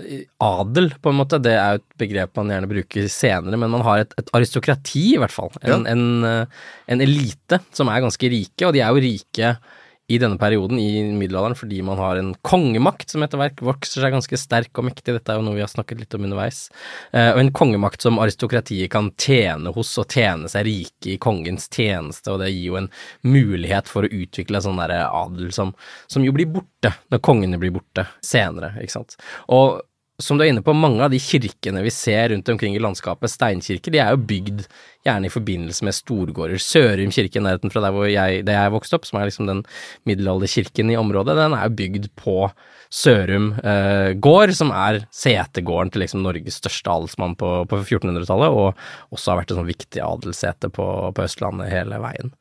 adel, på en måte. Det er jo et begrep man gjerne bruker senere, men man har et, et aristokrati i hvert fall. En, ja. en, en elite som er ganske rike, og de er jo rike i denne perioden i middelalderen fordi man har en kongemakt som etter hvert vokser seg ganske sterk og mektig. Dette er jo noe vi har snakket litt om underveis. Eh, og en kongemakt som aristokratiet kan tjene hos og tjene seg rike i kongens tjeneste, og det gir jo en mulighet for å utvikle sånn der adel som, som jo blir borte når kongene blir borte senere, ikke sant? Og som du er inne på, mange av de kirkene vi ser rundt omkring i landskapet, steinkirker, de er jo bygd gjerne i forbindelse med storgårder. Sørum kirke, nærheten fra der hvor jeg, der jeg vokste opp, som er liksom den middelalderkirken i området, den er jo bygd på Sørum eh, gård, som er setegården til liksom Norges største adelsmann på, på fjortenhundretallet, og også har vært et sånn viktig adelssete på, på Østlandet hele veien.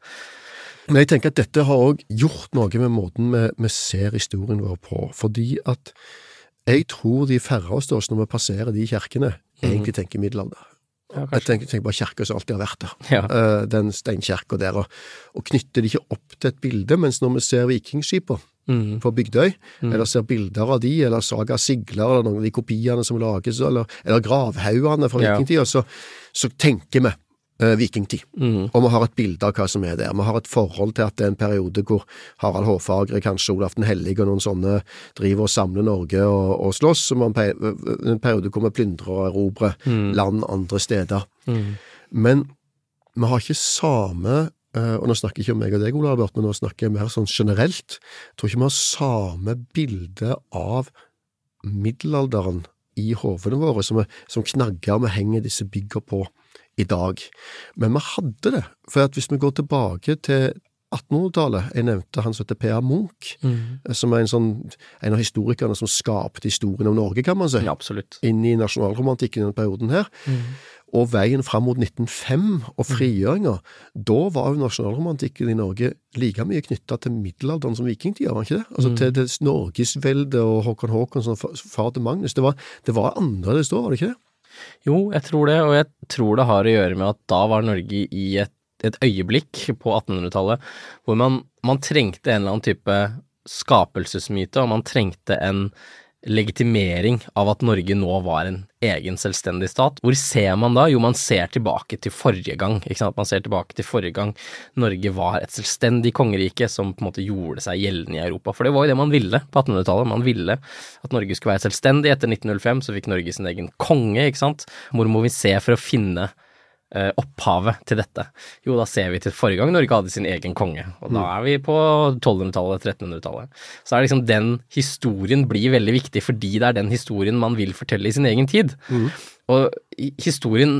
Men jeg tenker at dette har også gjort noe med måten vi, vi ser historien vår på, fordi at jeg tror de færre av oss når vi passerer de kjerkene, egentlig tenker middelalder. Ja, jeg tenker, tenker bare kjerker som alltid har vært der. Ja. Uh, den steinkjerka der, og, og knytter det ikke opp til et bilde, mens når vi ser vikingskiper mm. på Bygdøy, mm. eller ser bilder av de, eller Saga Sigler, eller noen av de kopiene som lages, eller, eller gravhaugene fra ja. vikingtida, så, så tenker vi Uh, vikingtid. Mm. Og vi har et bilde av hva som er der. Vi har et forhold til at det er en periode hvor Harald Hårfagre, kanskje Olav den Hellige og noen sånne driver og samler Norge og, og slåss, som en, pe en periode hvor vi plyndrer og erobrer mm. land andre steder. Mm. Men vi har ikke samme, uh, og nå snakker jeg ikke om meg og deg, Ole Albert, men nå snakker jeg mer sånn generelt, jeg tror ikke vi har samme bilde av middelalderen i hovene våre, som, er, som knagger vi henger disse bygger på i dag. Men vi hadde det, for at hvis vi går tilbake til attenhundretallet, jeg nevnte han som heter P A Munch, mm. som er en, sånn, en av historikerne som skapte historien om Norge, kan man si. Ja, absolutt. Inn i nasjonalromantikken i denne perioden her. Mm. Og veien fram mot nitten null fem og frigjøringa, mm. da var jo nasjonalromantikken i Norge like mye knyttet til middelalderen som vikingtida, var ikke det? Altså mm. til det Norgesvelde og Håkon Håkonsson, far til Magnus. Det var, det var annerledes da, var det ikke det? Jo, jeg tror det, og jeg tror det har å gjøre med at da var Norge i et, et øyeblikk på attenhundretallet hvor man, man trengte en eller annen type skapelsesmyte, og man trengte en legitimering av at Norge nå var en egen selvstendig stat. Hvor ser man da? Jo, man ser tilbake til forrige gang, ikke sant? Man ser tilbake til forrige gang Norge var et selvstendig kongerike som på en måte gjorde seg gjeldende i Europa. For det var jo det man ville på attenhundretallet. Man ville at Norge skulle være selvstendig. Etter nitten null fem så fikk Norge sin egen konge, ikke sant? Hvor må vi se for å finne Uh, opphavet til dette? Jo, da ser vi til forrige gang Norge hadde sin egen konge, og da er vi på tolvhundretallet, trettenhundretallet. Så er det liksom den historien blir veldig viktig, fordi det er den historien man vil fortelle i sin egen tid. Mm. Og historien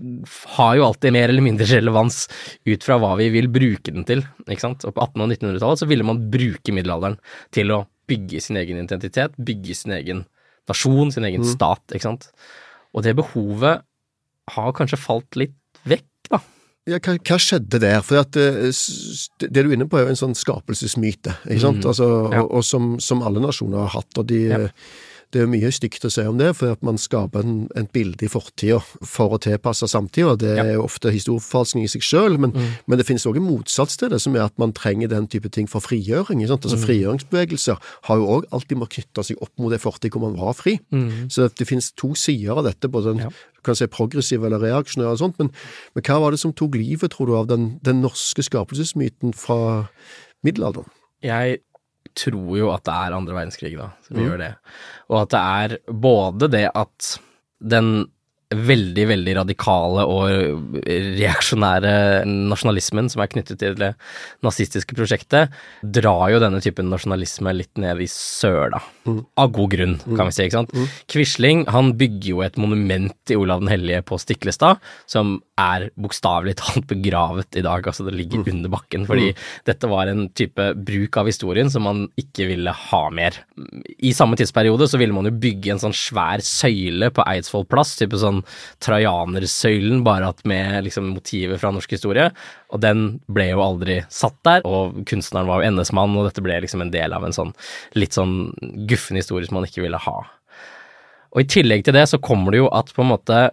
har jo alltid mer eller mindre relevans ut fra hva vi vil bruke den til, ikke sant? Og på atten- og nittenhundretallet så ville man bruke middelalderen til å bygge sin egen identitet, bygge sin egen nasjon, sin egen mm. stat, ikke sant? Og det behovet har kanskje falt litt vekk, da. Ja, hva, hva skjedde der? For at det, det du er inne på er jo en sånn skapelsesmyte, ikke sant? Mm. Altså, ja. Og, og som, som alle nasjoner har hatt, og de, ja. det er mye stygt å si om det, for at man skaper en, en bilde i fortida for å tilpasse samtida. Det er jo ja. ofte historieforfalskning i seg selv, men, mm. men det finnes også en motsats til det, som er at man trenger den type ting for frigjøring, ikke sant? Altså mm. frigjøringsbevegelser har jo også alltid må knytte seg opp mot det fortid hvor man var fri. Mm. Så det finnes to sider av dette, både den ja. kan si progressiv eller reaksjonær og sånt, men, men hva var det som tok livet, tror du, av den, den norske skapelsesmyten fra middelalderen? Jeg tror jo at det er andre verdenskrig da, som mm. gjør det. Og at det er både det at den veldig, veldig radikale og reaksjonære nasjonalismen som er knyttet til det nazistiske prosjektet, drar jo denne typen nasjonalisme litt ned i søla. Mm. Av god grunn, kan vi si, ikke sant? Mm. Quisling, han bygger jo et monument i Olav den Hellige på Stiklestad, som er bokstavelig talt begravet i dag, altså det ligger mm. under bakken, fordi mm. dette var en type bruk av historien som man ikke ville ha mer. I samme tidsperiode så ville man jo bygge en sånn svær søyle på Eidsvoll plass, type sånn Trajanersøylen, bare at med liksom motivet fra norsk historie, og den ble jo aldri satt der, og kunstneren var jo ennesmann, og dette ble liksom en del av en sånn litt sånn guffen historie som man ikke ville ha. Og i tillegg til det så kommer det jo at på en måte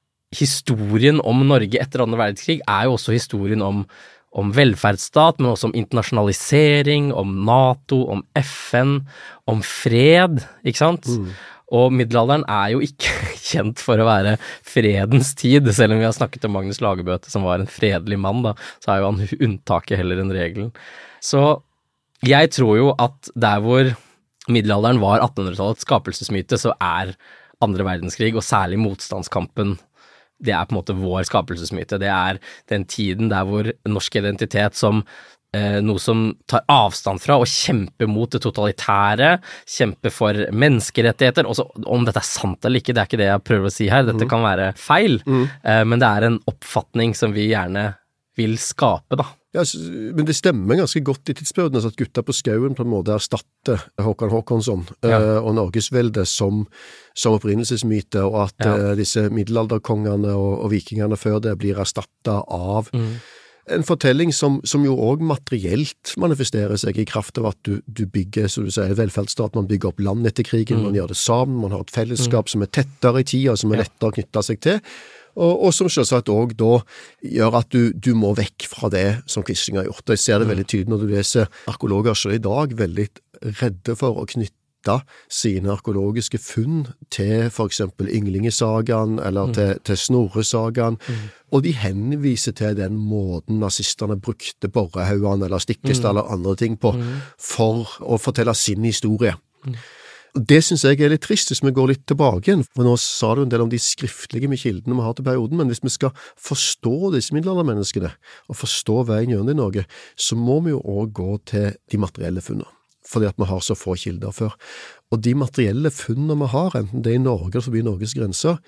historien om Norge etter andre verdenskrig er jo også historien om, om velferdsstat, men også om internasjonalisering, om NATO, om F N, om fred, ikke sant? Mm. Og middelalderen er jo ikke kjent for å være fredens tid, selv om vi har snakket om Magnus Lagabøte, som var en fredelig mann, da, så er jo han unntaket heller enn regelen. Så jeg tror jo at der hvor middelalderen var attenhundretallets skapelsesmyte, så er andre verdenskrig, og særlig motstandskampen, det er på en måte vår skapelsesmyte. Det er den tiden der hvor norsk identitet som eh, noe som tar avstand fra og kjemper mot det totalitære, kjemper for menneskerettigheter. Også, om dette er sant eller ikke, det er ikke det jeg prøver å si her. Dette mm. kan være feil, mm. eh, men det er en oppfatning som vi gjerne vil skape, da. Ja, men det stemmer ganske godt i tidsperioden at gutta på skauen på en måte erstatter Håkon Håkonsson ja. uh, og Norgesvelde som, som opprinnelsesmyte, og at ja. uh, disse middelalderkongene og, og vikingene før det blir erstattet av mm. en fortelling som, som jo også materielt manifesterer seg i kraft av at du, du bygger, så du sier, velferdsstat, man bygger opp land etter krigen, mm. man gjør det sammen, man har et fellesskap mm. som er tettere i tida, som er ja. lettere å knytte seg til. Og, og som selvsagt også da gjør at du, du må vekk fra det som Quisling har gjort. Og jeg ser det veldig tydelig når du leser arkeologer selv i dag, veldig redde for å knytte sine arkeologiske funn til for eksempel Ynglingesagaen eller til, til Snorresagaen, mm. og de henviser til den måten nazisterne brukte borrehaugene eller Stiklestad mm. eller andre ting på mm. for å fortelle sin historie. Mm. Det synes jeg er litt trist hvis vi går litt tilbake igjen, for nå sa du en del om de skriftlige med kildene vi har til perioden, men hvis vi skal forstå disse middelaldermenneskene og forstå veien gjennom i Norge, så må vi jo også gå til de materielle funnene, fordi at vi har så få kilder før. Og de materielle funnene vi har, enten det er i Norge eller forbi Norges grenser,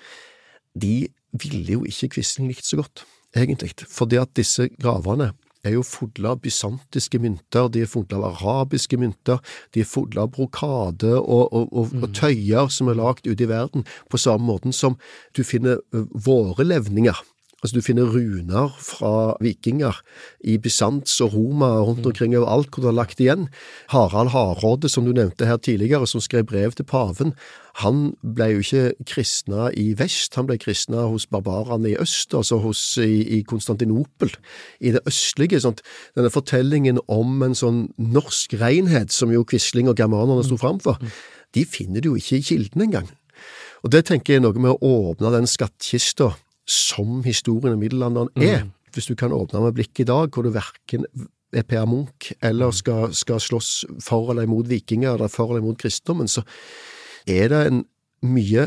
de ville jo ikke Quisling likt så godt, egentlig, fordi at disse gravene er jo fulle av bysantiske mynter, de er fulle av arabiske mynter, de er fulle av brokade og, og, og, mm. og tøyer som er lagt ute i verden, på samme måten som du finner våre levninger. Altså du finner runer fra vikinger i Bysants og Roma rundt omkring over alt hvor du har lagt igjen. Harald Hardråde, som du nevnte her tidligere, som skrev brev til paven, han ble jo ikke kristna i vest, han ble kristna hos barbarene i øst, altså hos, i, i Konstantinopel, i det østlige. Sånt. Denne fortellingen om en sånn norsk renhet, som jo Quisling og germanerne stod frem for, de finner du jo ikke i kilden engang. Og det tenker jeg er noe med å åpne den skattkista som historien i middelalderen er. Mm. Hvis du kan åpne med blikk i dag, hvor du hverken er Per Munch, eller skal, skal slåss for eller imot vikinger, eller for eller imot kristendommen, så er det en mye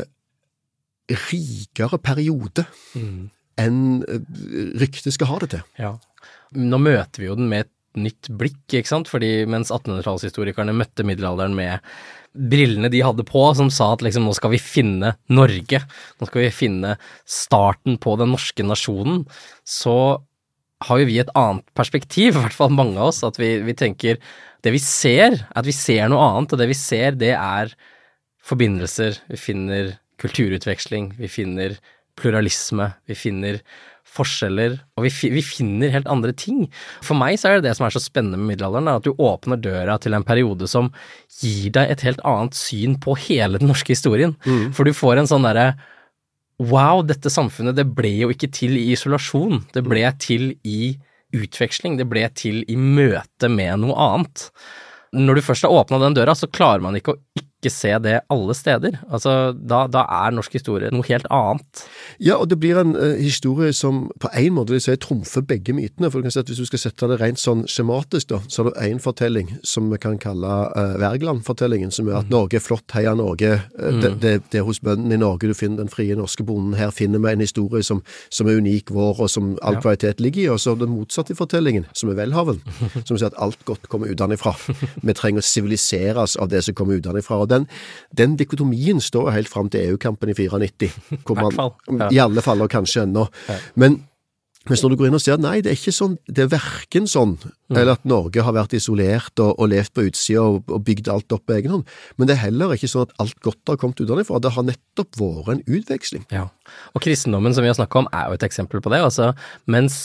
rikere periode mm. enn ryktet skal ha det til. Ja. Nå møter vi jo den med et nytt blikk, ikke sant? Fordi mens attenhundretallshistorikerne møtte middelalderen med brillene de hadde på, som sa at liksom, nå skal vi finne Norge, nå skal vi finne starten på den norske nasjonen, så har jo vi et annet perspektiv, i hvert fall mange av oss, at vi, vi tenker, det vi ser, at vi ser noe annet, og det vi ser, det er forbindelser, vi finner kulturutveksling, vi finner pluralisme, vi finner forskjeller, og vi, vi finner helt andre ting. For meg så er det det som er så spennende med middelalderen, at du åpner døra til en periode som gir deg et helt annet syn på hele den norske historien. Mm. For du får en sånn derre, wow, dette samfunnet, det ble jo ikke til i isolasjon, det ble til i utveksling, det ble til i møte med noe annet. Når du først har åpnet den døra, så klarer man ikke å ikke se det alle steder. Altså, da, da er norsk historie noe helt annet. Ja, og det blir en uh, historie som på en måte vil si trumfer begge mytene, for du kan si at hvis du skal sette det rent sånn skjematisk da, så er det en fortelling som vi kan kalle uh, Wergeland-fortellingen, som er at mm. Norge er flott, heia Norge, uh, mm. det, det, det er hos bøndene i Norge du finner den frie norske bonden, her finner vi en historie som, som er unik vår, og som all ja. kvalitet ligger i, og så den motsatte fortellingen, som er Welhaven, som sier at alt godt kommer utenfra. Vi trenger å siviliseres av det som kommer utenfra, og Den, den dikotomien står helt frem til E U-kampen i nittini, hvor man, ja. i alle fall, og kanskje ennå. Ja. Men hvis når du går inn og ser at nei, det er ikke sånn, det er hverken sånn, mm. eller at Norge har vært isolert og, og levd på utsida og, og bygd alt opp på egen hånd, men det er heller ikke sånn at alt godt har kommet utenfra. Det har nettopp vært en utveksling. Ja, og kristendommen som vi har snakket om er jo et eksempel på det. Altså, mens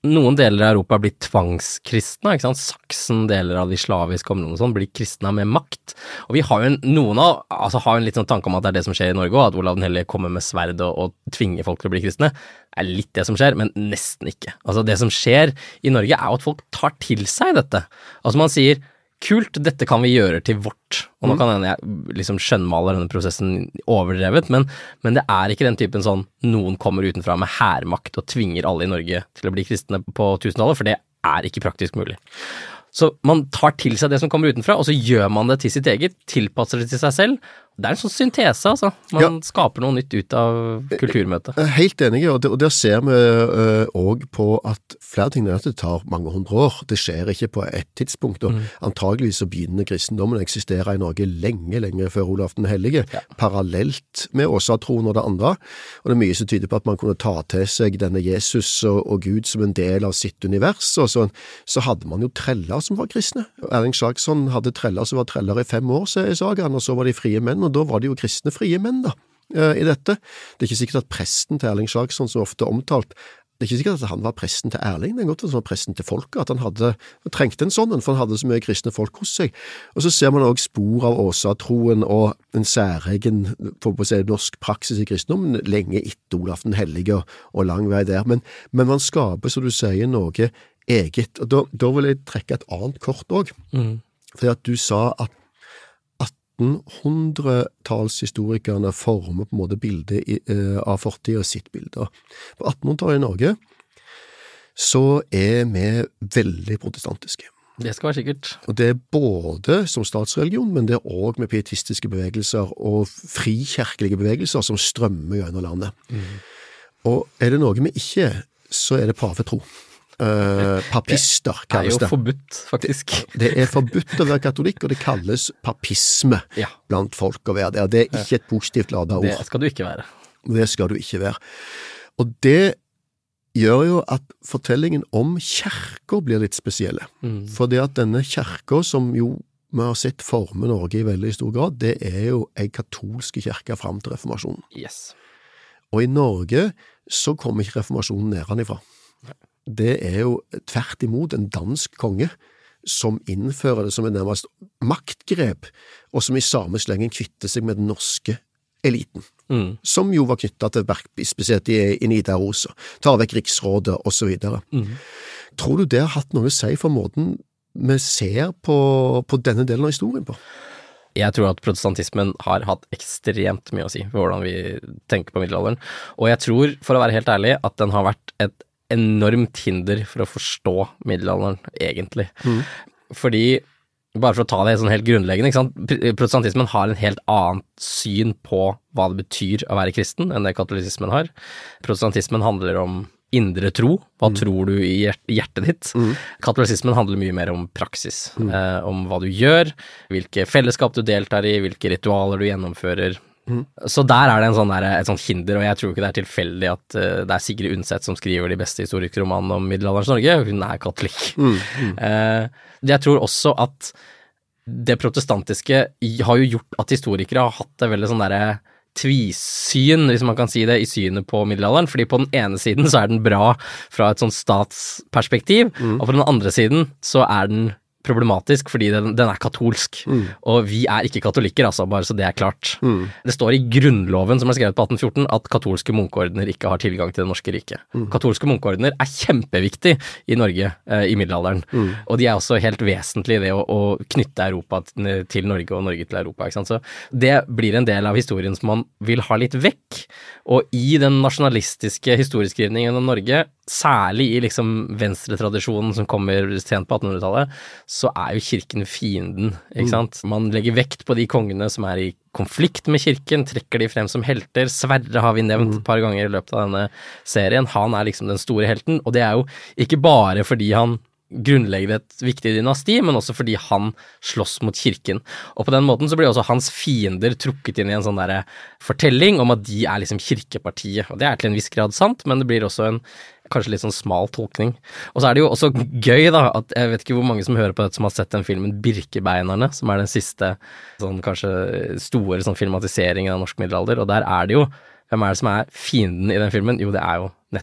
noen deler av Europa blir tvangskristne, ikke sant? Saksen, deler av de slaviske områdene og sånn, blir kristne med makt. Og vi har jo en, noen av, altså har en litt sånn tanke om at det er det som skjer i Norge, og at Olav den Hellige kommer med sverd og, og tvinger folk til å bli kristne. Det er litt det som skjer, men nesten ikke. Altså det som skjer i Norge er jo at folk tar til seg dette. Altså man sier, kult, dette kan vi gjøre til vårt. Og nå kan jeg liksom skjønnmale denne prosessen overdrevet, men, men det er ikke den typen sånn, noen kommer utenfra med hærmakt og tvinger alle i Norge til å bli kristne på tusentallet, for det er ikke praktisk mulig. Så man tar til seg det som kommer utenfra, og så gjør man det til sitt eget, tilpasser det til seg selv. Det er en sånn syntese, altså. Man ja. Skaper noe nytt ut av kulturmøtet. Helt enig, og, det, og der ser vi òg uh, på at flere ting dette tar mange hundre år. Det skjer ikke på ett tidspunkt, og mm. antageligvis så begynner kristendommen å eksistere i Norge lenge, lenge før Olav den Hellige, ja. Parallelt med åsatroen og det andre. Og det er mye som tyder på at man kunne ta til seg denne Jesus og, og Gud som en del av sitt univers, og så, så hadde man jo treller som var kristne. Erling Saksson hadde treller som var treller i fem år, sier sagaen, og så var de frie menn, og da var det jo kristne frie menn da, i dette. Det er ikke sikkert at presten til Erling Saksson, som ofte er omtalt, det er ikke sikkert at han var presten til Erling, det er godt at han var presten til folket, at han hadde, trengte en sånn, for han hadde så mye kristne folk hos seg. Og så ser man også spor av åsatroen og en særegen, for å si, norsk praksis i kristendommen, lenge etter Olav den Hellige og, og lang vei der. Men, men man skaper, så du sier, noe eget. Og da, da vil jeg trekke et annet kort også, mm. fordi at du sa at hundretallshistorikerne former på en måte bildet i, uh, av fortid og sitt bilde. På attenhundretallet i Norge så er vi veldig protestantiske. Det skal være sikkert. Og det er både som statsreligion, men det er også med pietistiske bevegelser og frikirkelige bevegelser som strømmer gjennom landet. Mm. Og er det noe vi ikke er, så er det pavetro. Uh, papister kalles det. Det er jo forbudt, faktisk. Det er forbudt å være katolikk, og det kalles papisme ja. Blant folk å være det. Det er ikke et positivt ladet ord. Det skal du ikke være. Det skal du ikke være. Og det gjør jo at fortellingen om kjerker blir litt spesielle. Mm. For det at denne kjerker, som jo vi har sett forme Norge i veldig stor grad, det er jo en katolske kjerke frem til reformasjonen. Yes. Og i Norge så kommer ikke reformasjonen nedenifra. Det er jo tvert imot en dansk konge som innfører det som en nærmest maktgrep, og som i samme slengen kvitter seg med den norske eliten, mm. som jo var knyttet til bergbispesett i, i Nidaros, tar vekk riksrådet og så videre. Mm. Tror du det har hatt noe å si for måten vi ser på, på denne delen av historien på? Jeg tror at protestantismen har hatt ekstremt mye å si for hvordan vi tenker på middelalderen, og jeg tror, for å være helt ærlig, at den har vært et enormt hinder for å forstå middelalderen, egentlig. Mm. Fordi, bare for å ta det sånn helt grunnleggende, ikke sant? Protestantismen har en helt annet syn på hva det betyr å være kristen enn det katolisismen har. Protestantismen handler om indre tro, hva mm. tror du i hjertet ditt? Mm. Katolisismen handler mye mer om praksis, mm. eh, om hva du gjør, hvilke fellesskap du deltar i, hvilke ritualer du gjennomfører. Mm. Så der er det en sånn der, et sånt hinder, og jeg tror ikke det er tilfeldig at uh, det er Sigrid Undset som skriver de beste historiske romanene om middelalderens Norge, hun er katolikk. Mm. Mm. Uh, jeg tror også at det protestantiske har jo gjort at historikere har hatt det veldig sånn derre tvisyn, hvis man kan si det, i synet på middelalderen, fordi på den ene siden så er den bra fra et sånn statsperspektiv, mm. og på den andre siden så er den problematisk, fordi den, den er katolsk, mm. og vi er ikke katolikker, altså, bare så det er klart. Mm. Det står i grunnloven, som er skrevet på atten fjorten, at katolske munkeordener ikke har tilgang til det norske riket. Mm. Katolske munkeordener er kjempeviktig i Norge eh, i middelalderen, mm. og de er også helt vesentlige i det å, å knytte Europa til Norge og Norge til Europa, ikke sant? Så det blir en del av historien som man vil ha litt vekk, og i den nasjonalistiske historieskrivningen av Norge, særlig i liksom venstretradisjonen som kommer sent på attenhundretallet, så er jo kirken fienden, ikke sant? Man legger vekt på de kongene som er i konflikt med kirken, trekker de frem som helter. Sverre har vi nevnt et par ganger i løpet av denne serien. Han er liksom den store helten, og det er jo ikke bare fordi han grunnlegger et viktig dynasti, men også fordi han slåss mot kirken. Og på den måten så blir også hans fiender trukket inn i en sånn der fortelling om at de er liksom kirkepartiet. Og det er til en viss grad sant, men det blir også en kanskje litt sånn smal tolkning. Og så er det jo også gøy da, at jeg vet ikke hvor mange som hører på dette som har sett den filmen Birkebeinerne, som er den siste sånn kanskje store sånn filmatiseringen av norsk middelalder, og der er det jo, hvem er det som er fienden i den filmen? Jo, det er jo nettopp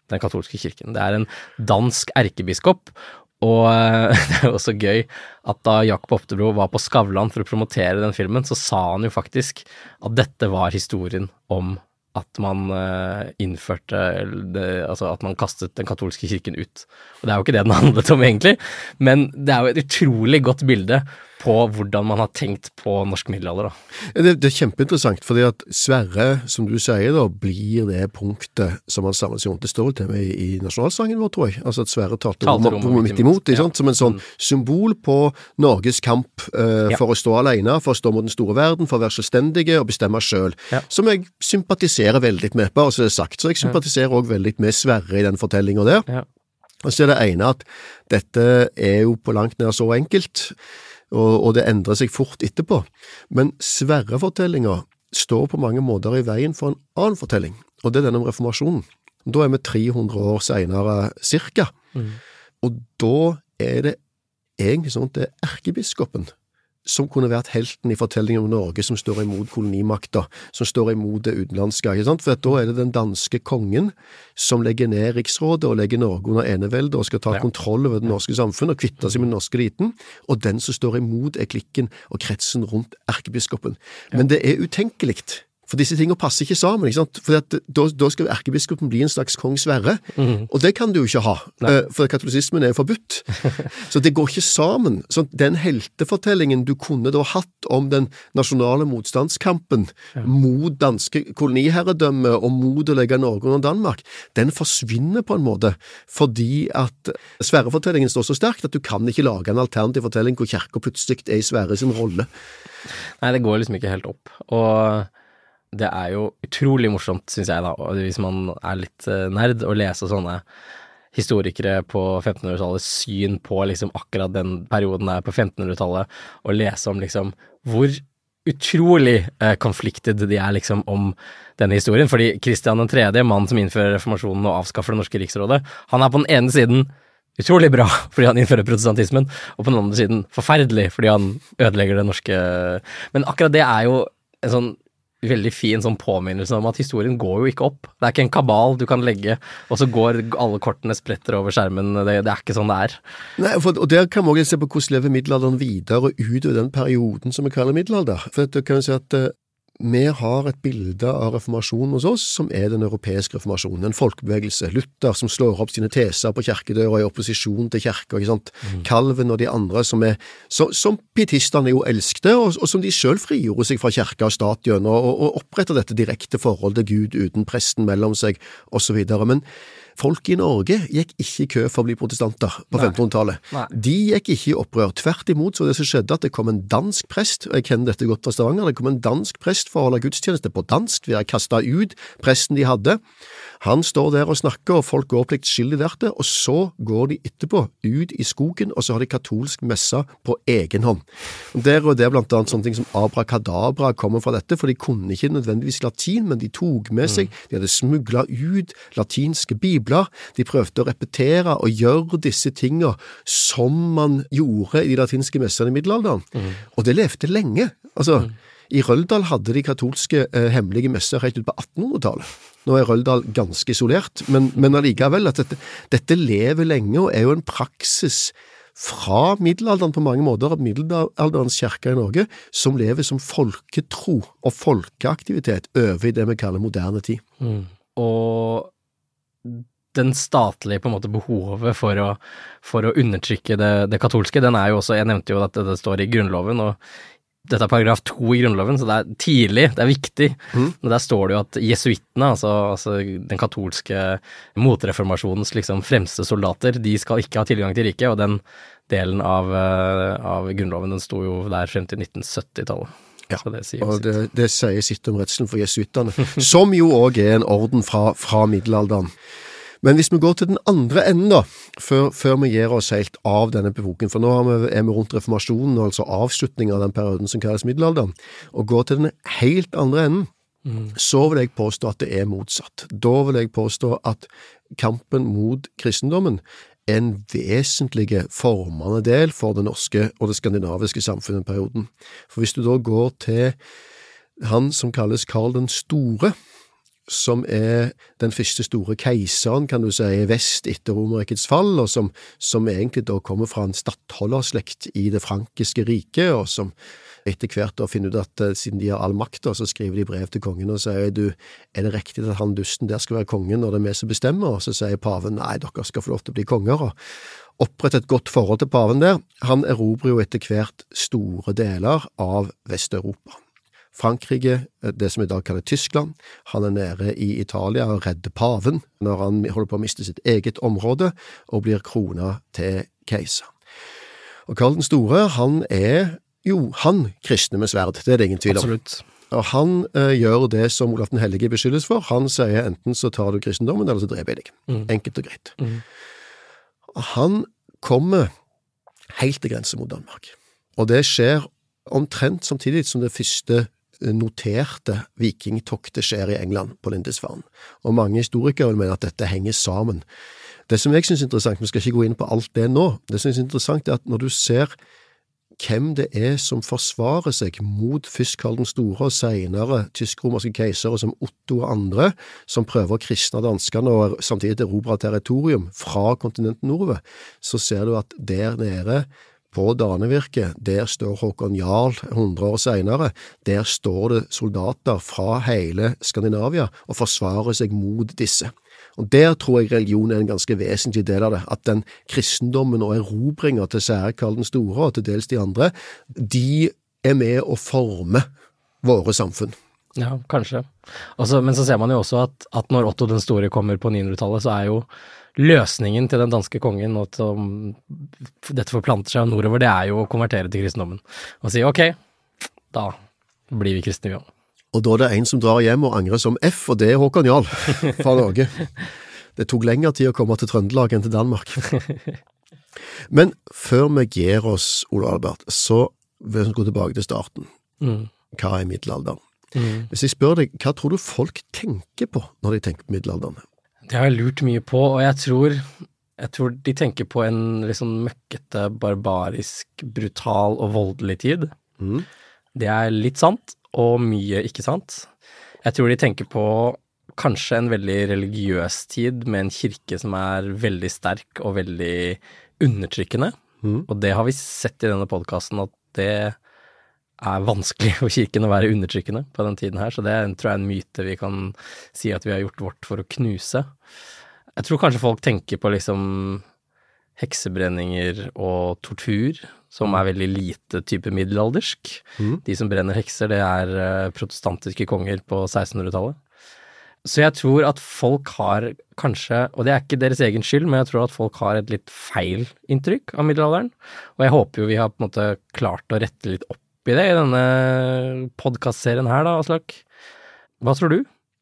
den katolske kirken. Det er en dansk erkebiskop, og det er jo også gøy at da Jakob Oftebro var på Skavlan for å promotere den filmen, så sa han jo faktisk at dette var historien om at man uh, innførte, det, altså at man kastet den katolske kirken ut. Og det er jo ikke det den handlet om egentlig, men det er jo et utrolig godt bilde på hvordan man har tenkt på norsk middelalder da. Det, det er kjempeinteressant, fordi at Sverre, som du sier da, blir det punktet som han samles rundt. Det står vel til meg i, i nasjonalsangen vår, tror jeg. Altså at Sverre talte om, om, om midt imot, ja. Som en sånn symbol på Norges kamp uh, ja. for å stå alene, for å stå mot den store verden, for å være selvstendige og bestemme selv. Ja. Som jeg sympatiserer veldig med, bare så det er sagt. Så jeg sympatiserer også veldig med Sverre i den fortellingen der. Ja. Og så er det ene at dette er jo på langt nær så enkelt, Og, og det endrer seg fort etterpå. Men Sverre-fortellinga står på mange måter i veien for en annen fortelling, og det er den om reformasjonen. Da er vi tre hundre år senere, cirka. Mm. Og da er det egentlig sånn at det er erkebiskopen som kunne vært helten i fortellingen om Norge, som står imot kolonimakta, som står imot det utenlandske, ikke sant? For da er det den danske kongen som legger ned riksrådet og legger Norge under enevelde og skal ta ja. kontroll over det norske samfunnet og kvitte seg med den norske eliten, og den som står imot er klikken og kretsen rundt erkebiskopen. Ja. Men det er utenkelikt. For disse tingene passer ikke sammen, ikke sant? For at da, da skal erkebiskopen bli en slags kong Sverre, mm. og det kan du jo ikke ha, Nei. for katolisismen er forbudt. Så det går ikke sammen. Så den heltefortellingen du kunne da hatt om den nasjonale motstandskampen ja. mot danske koloniherredømme og mot å legge Norge under Danmark, den forsvinner på en måte, fordi at Sverre-fortellingen står så sterkt at du kan ikke lage en alternativ fortelling hvor kirka plutselig er i Sverre sin rolle. Nei, det går liksom ikke helt opp, og det er jo utrolig morsomt, synes jeg da, hvis man er litt nerd og leser sånne historikere på femtenhundretallet syn på liksom akkurat den perioden der på femtenhundretallet, og lese om liksom hvor utrolig eh, konfliktet de er liksom om denne historien, fordi Kristian den tredje, mannen som innfører reformasjonen og avskaffer det norske riksrådet, han er på den ene siden utrolig bra, fordi han innfører protestantismen, og på den andre siden forferdelig, fordi han ødelegger det norske, men akkurat det er jo en sånn veldig fin sånn påminnelse om at historien går jo ikke opp. Det er ikke en kabal du kan legge, og så går alle kortene spretter over skjermen. Det, det er ikke sånn det er. Nei, for, og der kan man også se på hvordan lever middelalderen videre ut av den perioden som vi kaller middelalder. For du kan si at uh, vi har et bilde av reformasjonen hos oss som er den europeiske reformasjonen, en folkebevegelse. Luther som slår opp sine teser på kjerkedøra i opposisjon til kjerka, ikke sant? Mm. Calvin og de andre som er, så, som pietistene jo elskte, og, og som de selv frigjorde seg fra kjerka og stat gjennom, og, og oppretter dette direkte forhold til Gud uten presten mellom seg, og så videre. Men folk i Norge gikk ikke i kø for å bli protestanter på femtenhundretallet. De gikk ikke i opprør. Tvert imot så det som skjedde at det kom en dansk prest, og jeg kjenner dette godt fra Stavanger, det kom en dansk prest for å holde gudstjeneste på dansk, ved å kaste ut presten de hadde. Han står der og snakker, og folk går pliktskyldig der til, og så går de etterpå ut i skogen, og så har de katolsk messe på egen hånd. Der og der blant annet sånne ting som abrakadabra kommer fra dette, for de kunne ikke nødvendigvis latin, men de tok med seg, de hadde smuglet ut latinske bibler, de prøvde å repetere og gjøre disse tingene som man gjorde i de latinske messene i middelalderen. Mm. Og det levde lenge. Altså, mm. I Røldal hadde de katolske eh, hemmelige messer helt ut på attenhundretallet. Nå er Røldal ganske isolert, men, men allikevel at dette, dette lever lenge og er jo en praksis fra middelalderen på mange måter, av middelalderens kirke i Norge, som lever som folketro og folkeaktivitet over i det vi kaller moderne tid. Mm. Og den statlige på en måte behovet for å, for å undertrykke det, det katolske, den er jo også, jeg nevnte jo at det, det står i grunnloven, og dette er paragraf to i grunnloven, så det er tidlig, det er viktig, mm. men der står det jo at jesuittene, altså, altså den katolske motreformasjonens liksom fremste soldater, de skal ikke ha tilgang til riket, og den delen av, av grunnloven, den sto jo der frem til nitten sytti-tallet. Ja, det sier og det, det sier sitt om redselen for jesuittene, som jo også er en orden fra, fra middelalderen. Men hvis vi går til den andre enden da, før, før vi gir oss helt av denne boken, for nå er vi, er vi rundt reformasjonen, altså avslutningen av den perioden som kalles middelalderen, og går til den helt andre enden, mm. så vil jeg påstå at det er motsatt. Da vil jeg påstå at kampen mot kristendommen er en vesentlig formende del for det norske og det skandinaviske samfunnet i perioden. For hvis du da går til han som kalles Karl den Store, som er den første store keiseren, kan du si, i vest etter Romerrikets fall, og som, som egentlig da kommer fra en stattholderslekt i det frankiske riket, og som etter hvert da finner ut at uh, siden de har all makt, så skriver de brev til kongen og sier, du, er det riktig at han dusten der skal være kongen, og det er vi som bestemmer? Og så sier paven, nei, dere skal få lov til å bli konger, og opprette et godt forhold til paven der. Han erobrer jo etter hvert store deler av Vest-Europa. Frankrike, det som i dag kalles Tyskland, han er nede i Italia og redder paven når han holder på å miste sitt eget område og blir krona til keiser. Og Karl den store, han er jo, han kristne med sverd, det er det ingen tvil om. Absolutt. Og han eh, gjør det som Olav den Hellige beskyldes for. Han sier enten så tar du kristendommen, eller så dreper jeg deg. Mm. Enkelt og greit. Mm. Han kommer helt til grensen mot Danmark. Og det skjer omtrent samtidig som det første noterte vikingtoktet skjer i England på Lindisfarne. Og mange historikere mener at dette henger sammen. Det som jeg synes er interessant, vi skal ikke gå inn på alt det nå, det som er interessant er at når du ser hvem det er som forsvarer seg mot først Karl den store og senere tysk-romerske keisere som Otto og andre, som prøver å kristne danskene og samtidig erobre territorium fra kontinenten nordover, så ser du at der nede på Danevirke, der står Håkon Jarl hundre år senere, der står det soldater fra hele Skandinavia og forsvarer seg mot disse. Og der tror jeg religion er en ganske vesentlig del av det, at den kristendommen og erobringer til sære Karl den store og til dels de andre, de er med å forme våre samfunn. Ja, kanskje. Også, men så ser man jo også at, at når Otto den store kommer på nihundretallet, så er jo løsningen til den danske kongen og til dette forplanter seg nordover, det er jo å konvertere til kristendommen. Og si, ok, da blir vi kristne vi også. Og da er det en som drar hjem og angrer som F, og det er Håkon Jarl fra Norge. Det tok lengre tid å komme til Trøndelag enn til Danmark. Men før vi gir oss, Ole Albert, så vil vi gå tilbake til starten. Mm. Hva er middelalderen? Mm. Hvis jeg spør deg, hva tror du folk tenker på når de tenker på middelalderen? Det har jeg lurt mye på, og jeg tror, jeg tror de tenker på en liksom møkkete, barbarisk, brutal og voldelig tid. Mm. Det er litt sant, og mye ikke sant. Jeg tror de tenker på kanskje en veldig religiøs tid med en kirke som er veldig sterk og veldig undertrykkende. Mm. Og det har vi sett i denne podcasten at det er vanskelig for kirken å være undertrykkende på den tiden her, så det tror jeg er en myte vi kan si at vi har gjort vårt for å knuse. Jeg tror kanskje folk tenker på liksom heksebrenninger og tortur, som er veldig lite type middelaldersk. Mm. De som brenner hekser, det er protestantiske konger på sekstenhundretallet. Så jeg tror at folk har kanskje, og det er ikke deres egen skyld, men jeg tror at folk har et litt feil inntrykk av middelalderen, og jeg håper jo vi har på en måte klart å rette litt opp i det i denne podcastserien her da, Aslak. Hva tror du?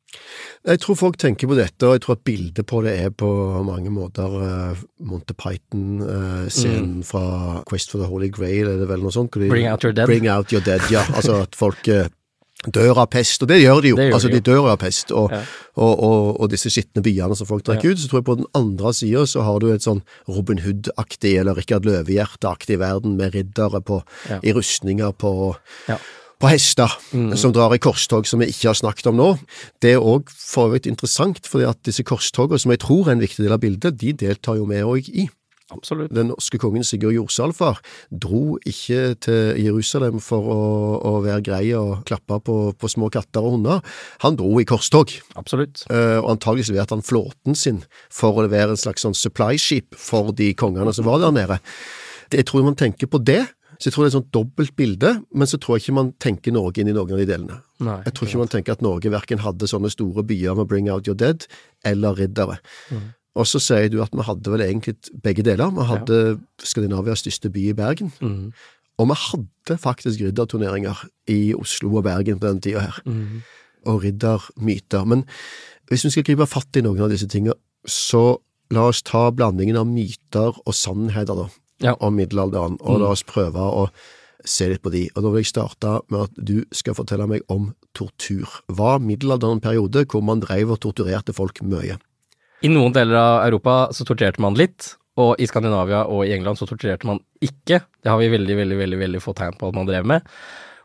Jeg tror folk tenker på dette, og jeg tror at bildet på det er på mange måter uh, Monty Python-scenen uh, mm. fra Quest for the Holy Grail, er det vel noe sånt? De, Bring out your dead. Bring out your dead, ja. Altså at folk uh, dør av pest, og det gjør de jo. Gjør altså de, de dør av pest, og, ja. og, og, og disse skittende byene som folk trekker ja. ut. Så tror jeg på den andre siden så har du et sånn Robin Hood-aktig, eller Rikard Løvehjerte-aktig verden med riddere på, ja. i rustninger på... Ja. på hester, mm. som drar i korstog som vi ikke har snakket om nå. Det er også for øvrig interessant, fordi at disse korstogene, som jeg tror er en viktig del av bildet, de deltar jo med også i. Absolutt. Den norske kongen Sigurd Jorsalfar dro ikke til Jerusalem for å, å være grei og klappe på, på små katter og hunder. Han dro i korstog. Absolutt. Uh, og antagelig leverte han flåten sin for å levere en slags sånn supply ship for de kongene som var der nede. Jeg tror man tenker på det, så jeg tror det er et sånt dobbelt bilde, men så tror jeg ikke man tenker Norge inn i noen av de delene. Nei, jeg tror ikke man tenker at Norge hverken hadde sånne store byer med Bring Out Your Dead, eller riddere. Mm. Og så sier du at vi hadde vel egentlig begge deler. Vi hadde ja. Skandinavias største by i Bergen, mm. og vi hadde faktisk ridderturneringer i Oslo og Bergen på den tiden her. Mm. Og riddermyter. Men hvis vi skal gripe fatt i noen av disse tingene, så la oss ta blandingen av myter og sannheter da. Ja. Om middelalderen, og mm. la oss prøve å se litt på de. Og da vil jeg starte med at du skal fortelle meg om tortur. Var middelalderen en periode hvor man drev og torturerte folk mye? I noen deler av Europa så torturerte man litt, og i Skandinavia og i England så torturerte man ikke. Det har vi veldig, veldig, veldig, veldig få tegn på at man drev med.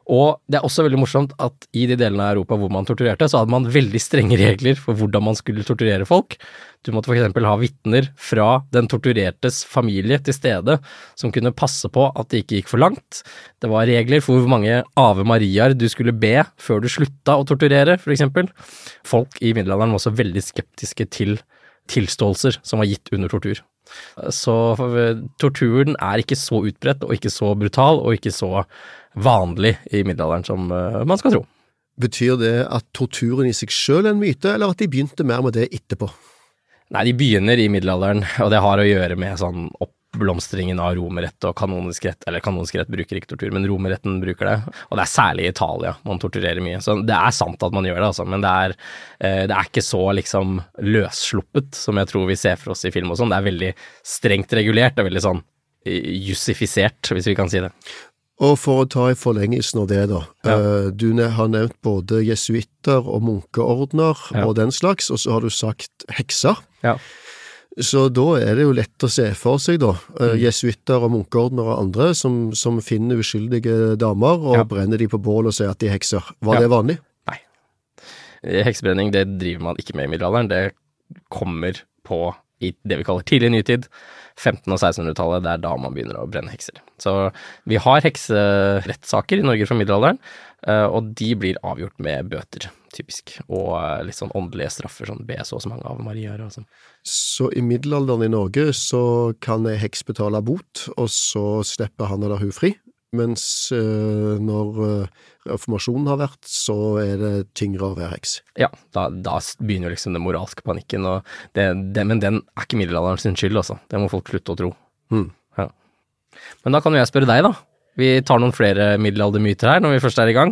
Og det er også veldig morsomt at i de delene av Europa hvor man torturerte, så hadde man veldig strenge regler for hvordan man skulle torturere folk. Du måtte for eksempel ha vitner fra den torturertes familie til stede, som kunne passe på at det ikke gikk for langt. Det var regler for hvor mange Ave Mariaer du skulle be før du slutta å torturere, for eksempel. Folk i middelalderen var også veldig skeptiske til tilståelser som var gitt under tortur. Så torturen er ikke så utbredt, og ikke så brutal, og ikke så vanlig i middelalderen som man skal tro. Betyr det at torturen i seg selv er en myte, eller at de begynte mer med det etterpå? Nei, de begynner i middelalderen, og det har å gjøre med sånn oppblomstringen av romerrett og kanonisk rett, eller kanonisk rett bruker ikke tortur, men romerretten bruker det, og det er særlig i Italia man torturerer mye, så det er sant at man gjør det, altså, men det er, det er ikke så liksom løssluppet som jeg tror vi ser for oss i film og sånn, det er veldig strengt regulert, det er veldig sånn jussifisert, hvis vi kan si det. Og for å ta i forlengelsen av det da, Ja. du har nevnt både jesuitter og munkeordner Ja. og den slags, og så har du sagt hekser. Ja. Så da er det jo lett å se for seg da, mm. jesuitter og munkeordner og andre som, som finner uskyldige damer og Ja. brenner de på bål og sier at de er hekser. Var Ja. det vanlig? Nei. Heksebrenning, det driver man ikke med i middelalderen, det kommer på i det vi kaller tidlig nytid, femten- og sekstenhundretallet, det er da man begynner å brenne hekser. Så vi har hekserettssaker i Norge fra middelalderen, og de blir avgjort med bøter, typisk, og litt sånn åndelige straffer, sånn be så og så mange Ave Mariaer og sånn. Så i middelalderen i Norge så kan en heks betale bot, og så slipper han eller hun fri, mens uh, når uh, reformasjonen har vært, så er det tyngre å være heks. Ja, da, da begynner jo liksom den moralske panikken, og det, det, men den er ikke middelalderen sin skyld, altså. Det må folk slutte å tro. Mm. Ja. Men da kan jo jeg spørre deg da. Vi tar noen flere middelaldermyter her når vi først er i gang.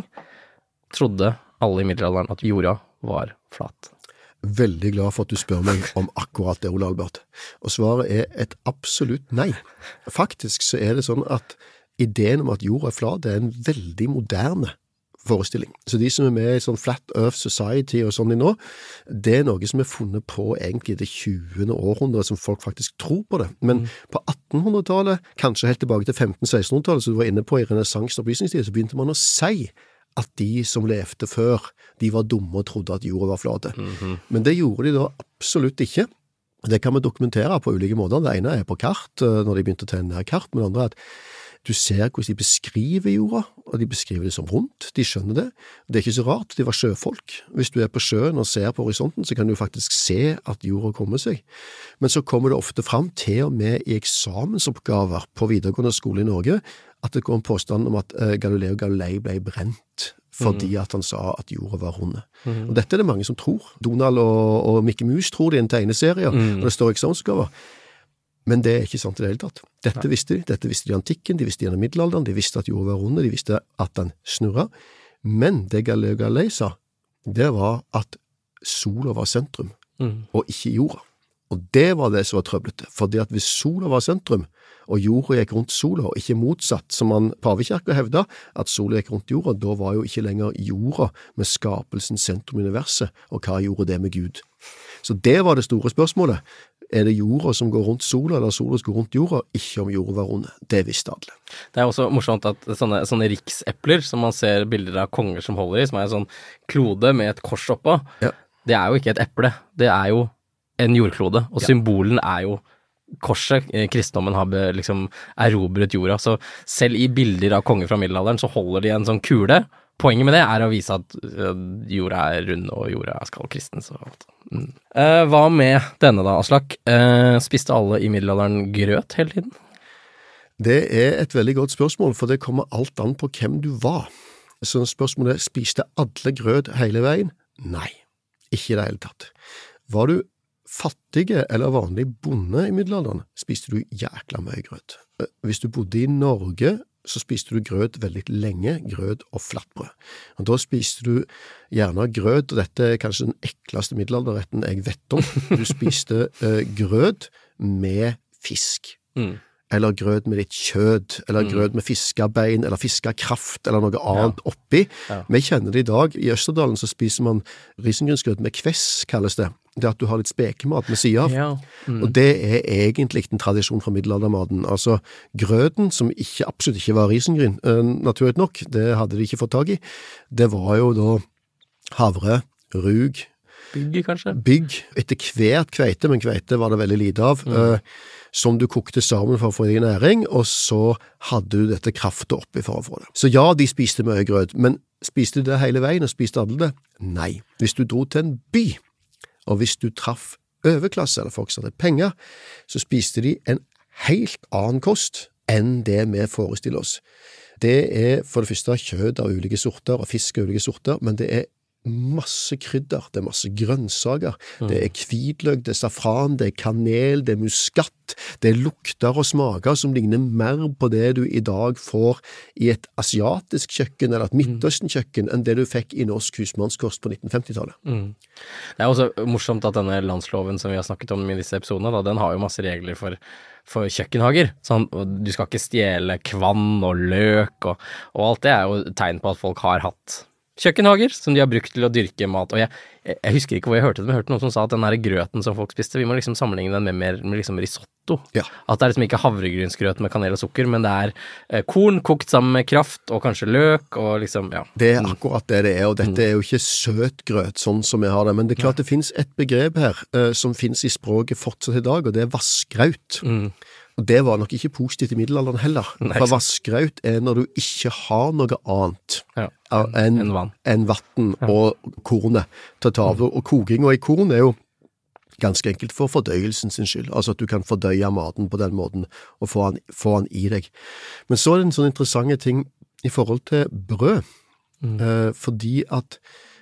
Trodde alle i middelalderen at jorda var flat? Veldig glad for at du spør meg om akkurat det, Ole Albert. Og svaret er et absolutt nei. Faktisk så er det sånn at ideen om at jorda er flat er en veldig moderne forestilling. Så de som er med i sånn Flat Earth Society og sånn i nå, det er noe som er funnet på egentlig det tjuende århundret som folk faktisk tror på det. Men mm. på attenhundretallet, kanskje helt tilbake til femten-sekstenhundretallet, som du var inne på i renessansens opplysningstid, så begynte man å si at de som levde før, de var dumme og trodde at jorda var flate. Mm-hmm. Men det gjorde de da absolutt ikke. Det kan vi dokumentere på ulike måter. Det ene er på kart, når de begynte å tegne ned kart, men det andre er at du ser hvordan de beskriver jorda, og de beskriver det som rundt, de skjønner det. Det er ikke så rart, de var sjøfolk. Hvis du er på sjøen og ser på horisonten, så kan du faktisk se at jorda kommer seg. Men så kommer det ofte fram, til og med i eksamensoppgaver på videregående skole i Norge, at det går en påstand om at uh, Galileo Galilei ble brent fordi at han sa at jorda var runde. Mm. Og dette er det mange som tror. Donald og, og Mickey Mouse tror det i en tegneserie, mm. og det står eksamensoppgaver. Men det er ikke sant i det hele tatt. Dette Nei. visste de. Dette visste de i antikken, de visste gjennom middelalderen, de visste at jorda var runde, de visste at den snurra. Men det Galileo Galilei sa, det var at sola var sentrum, mm. og ikke jorda. Og det var det som var trøblete, fordi at hvis sola var sentrum, og jorda gikk rundt sola, og ikke motsatt, som man pavekirka hevda, at sola gikk rundt jorda, da var jo ikke lenger jorda med skapelsen sentrum i universet, og hva gjorde det med Gud? Så det var det store spørsmålet. Er det jorda som går rundt sola, eller sola som går rundt jorda? Ikke om jorda var runde. Det visste alle. Det er også morsomt at sånne, sånne riksepler, som man ser bilder av konger som holder i, som er en sånn klode med et kors oppå, ja. Det er jo ikke et eple. Det er jo en jordklode, og ja. Symbolen er jo korset. Kristendommen har liksom erobret jorda, så selv i bilder av konger fra middelalderen så holder de en sånn kule. Poenget med det er å vise at jorda er rund og jorda skal kristnes og alt. Mm. Eh, hva med denne da, Aslak? Eh, spiste alle i middelalderen grøt hele tiden? Det er et veldig godt spørsmål, for det kommer alt an på hvem du var. Så spørsmålet er, spiste alle grøt hele veien? Nei, ikke i det hele tatt. Var du fattige eller vanlig bonde i middelalderen, spiste du jækla mye grøt. Hvis du bodde i Norge, så spiste du grøt veldig lenge, grøt og flatbrød. Og da spiste du gjerne grøt, og dette er kanskje den ekleste middelalderretten jeg vet om. Du spiste uh, grøt med fisk. Mm. Eller grøt med litt kjød, eller mm. grøt med fiskebein, eller fiskekraft, eller noe annet ja. oppi. Ja. Vi kjenner det i dag. I Østerdalen så spiser man risengrynsgrøt med kvess, kalles det. det at du har litt spekemat med siden av. Ja. Mm. Og det er egentlig en tradisjon fra middelaldermaten. Altså, grøten, som ikke, absolutt ikke var risengryn, uh, naturlig nok, det hadde de ikke fått tag i, det var jo da havre, rug, Bygg, kanskje? Bygg, etter hvert kveite, men kveite var det veldig lite av, mm. uh, som du kokte sammen for å få i næring, og så hadde du dette kraftet oppi for å få det. Så ja, de spiste mye grøt, men spiste du det hele veien, og spiste alle det? Nei. Hvis du dro til en by, og hvis du traff overklasse, eller folk som hadde penger, så spiste de en helt annen kost enn det vi forestiller oss. Det er for det første kjøtt av ulike sorter, og fisk av ulike sorter, men det er masse krydder, det er masse grønnsaker, mm. det er hvitløk, det er safran, det er kanel, det er muskatt, det er lukter og smaker som ligner mer på det du i dag får i et asiatisk kjøkken eller et Midtøsten-kjøkken enn det du fikk i norsk husmannskost på nitten femti-tallet. Mm. Det er også morsomt at denne landsloven som vi har snakket om i disse episodene, da, den har jo masse regler for for kjøkkenhager. Sånn, du skal ikke stjele kvann og løk, og, og alt det er jo tegn på at folk har hatt kjøkkenhager som de har brukt til å dyrke mat, og jeg, jeg husker ikke hvor jeg hørte det, men jeg hørte noen som sa at den der grøten som folk spiste, vi må liksom sammenligne den med mer med liksom risotto. Ja. At det er liksom ikke havregrynsgrøt med kanel og sukker, men det er eh, korn kokt sammen med kraft, og kanskje løk, og liksom, ja. Det er akkurat det det er, og dette er jo ikke søtgrøt sånn som vi har det, men det er klart det finnes et begrep her eh, som finnes i språket fortsatt i dag, og det er vassgraut. Mm. Og det var nok ikke positivt i middelalderen heller. Nei, for vassgraut er når du ikke har noe annet ja, enn en vann, en vatten ja. Og kornet til å ta av. Og koking og i korn er jo ganske enkelt for fordøyelsen sin skyld. Altså at du kan fordøye maten på den måten og få den, få den i deg. Men så er det en sånn interessant ting i forhold til brød. Mm. Eh, fordi at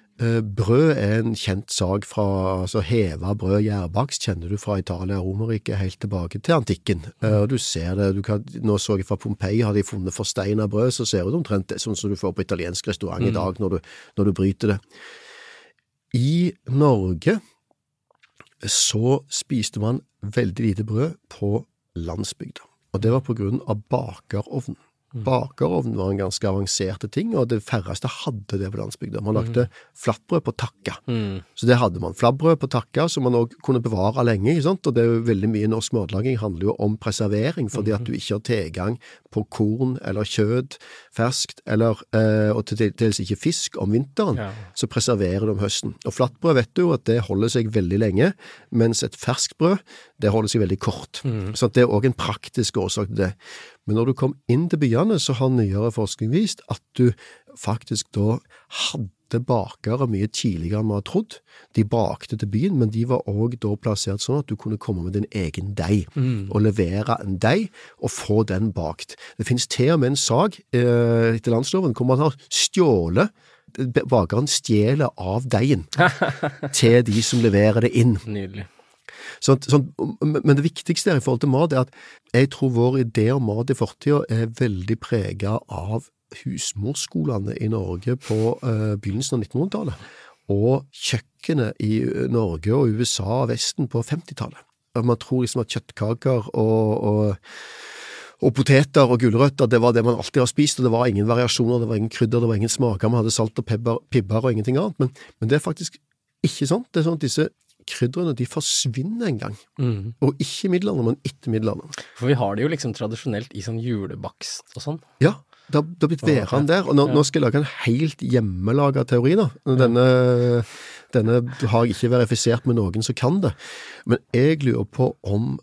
brød er en kjent sag fra, altså heva brød, gjærbakst, kjenner du fra Italia og Romerriket helt tilbake til antikken. Og du ser det, du kan, nå så jeg fra Pompeii, har de funnet forsteina brød, så ser du omtrent det, sånn som du får på italiensk restaurant mm. i dag når du, når du bryter det. I Norge så spiste man veldig lite brød på landsbygda, og det var på grunn av bakerovnen. Bakerovnen var en ganske avanserte ting, og det færreste hadde det på landsbygda. Man lagde flatbrød på takka. Mm. Så det hadde man. Flatbrød på takka, som man også kunne bevare lenge, ikke sant? Og det er jo veldig mye norsk matlaging handler jo om preservering, fordi at du ikke har tilgang på korn eller kjøtt, ferskt, eller, eh, og til dels ikke fisk om vinteren, ja. Så preserverer du om høsten. Og flatbrød vet du at det holder seg veldig lenge, mens et ferskt brød, det holder seg veldig kort. Mm. Så det er også en praktisk årsak til det. Men når du kom inn til byene, så har nyere forskning vist at du faktisk da hadde bakere mye tidligere enn man har trodd. De bakte til byen, men de var også da plassert sånn at du kunne komme med din egen deig, mm. og levere en deig, og få den bakt. Det finnes til og med en sag eh, etter landsloven, hvor man har stjålet, bakeren stjeler av deigen til de som leverer det inn. Nydelig. Så, så, men det viktigste her i forhold til mat er at jeg tror vår idé om mat i fortiden er veldig preget av husmorskolene i Norge på uh, begynnelsen av nittenhundretallet, og kjøkkenet i Norge og U S A og Vesten på femtitallet. Man tror liksom at kjøttkaker og, og, og poteter og gulrøtter, det var det man alltid har spist, og det var ingen variasjoner, det var ingen krydder, det var ingen smaker, man hadde salt og pepper, pibber og ingenting annet, men, men det er faktisk ikke sånn. Det er sånn at disse krydderne, de forsvinner en gang. Mm. Og ikke i middelalderen, men etter middelalderen. For vi har det jo liksom tradisjonelt i sånn julebakst og sånn. Ja, det har, det har blitt væren der, og nå, ja. Nå skal jeg lage en helt hjemmelaget teori da. Denne, ja. denne har jeg ikke verifisert med noen som kan det. Men jeg lurer på om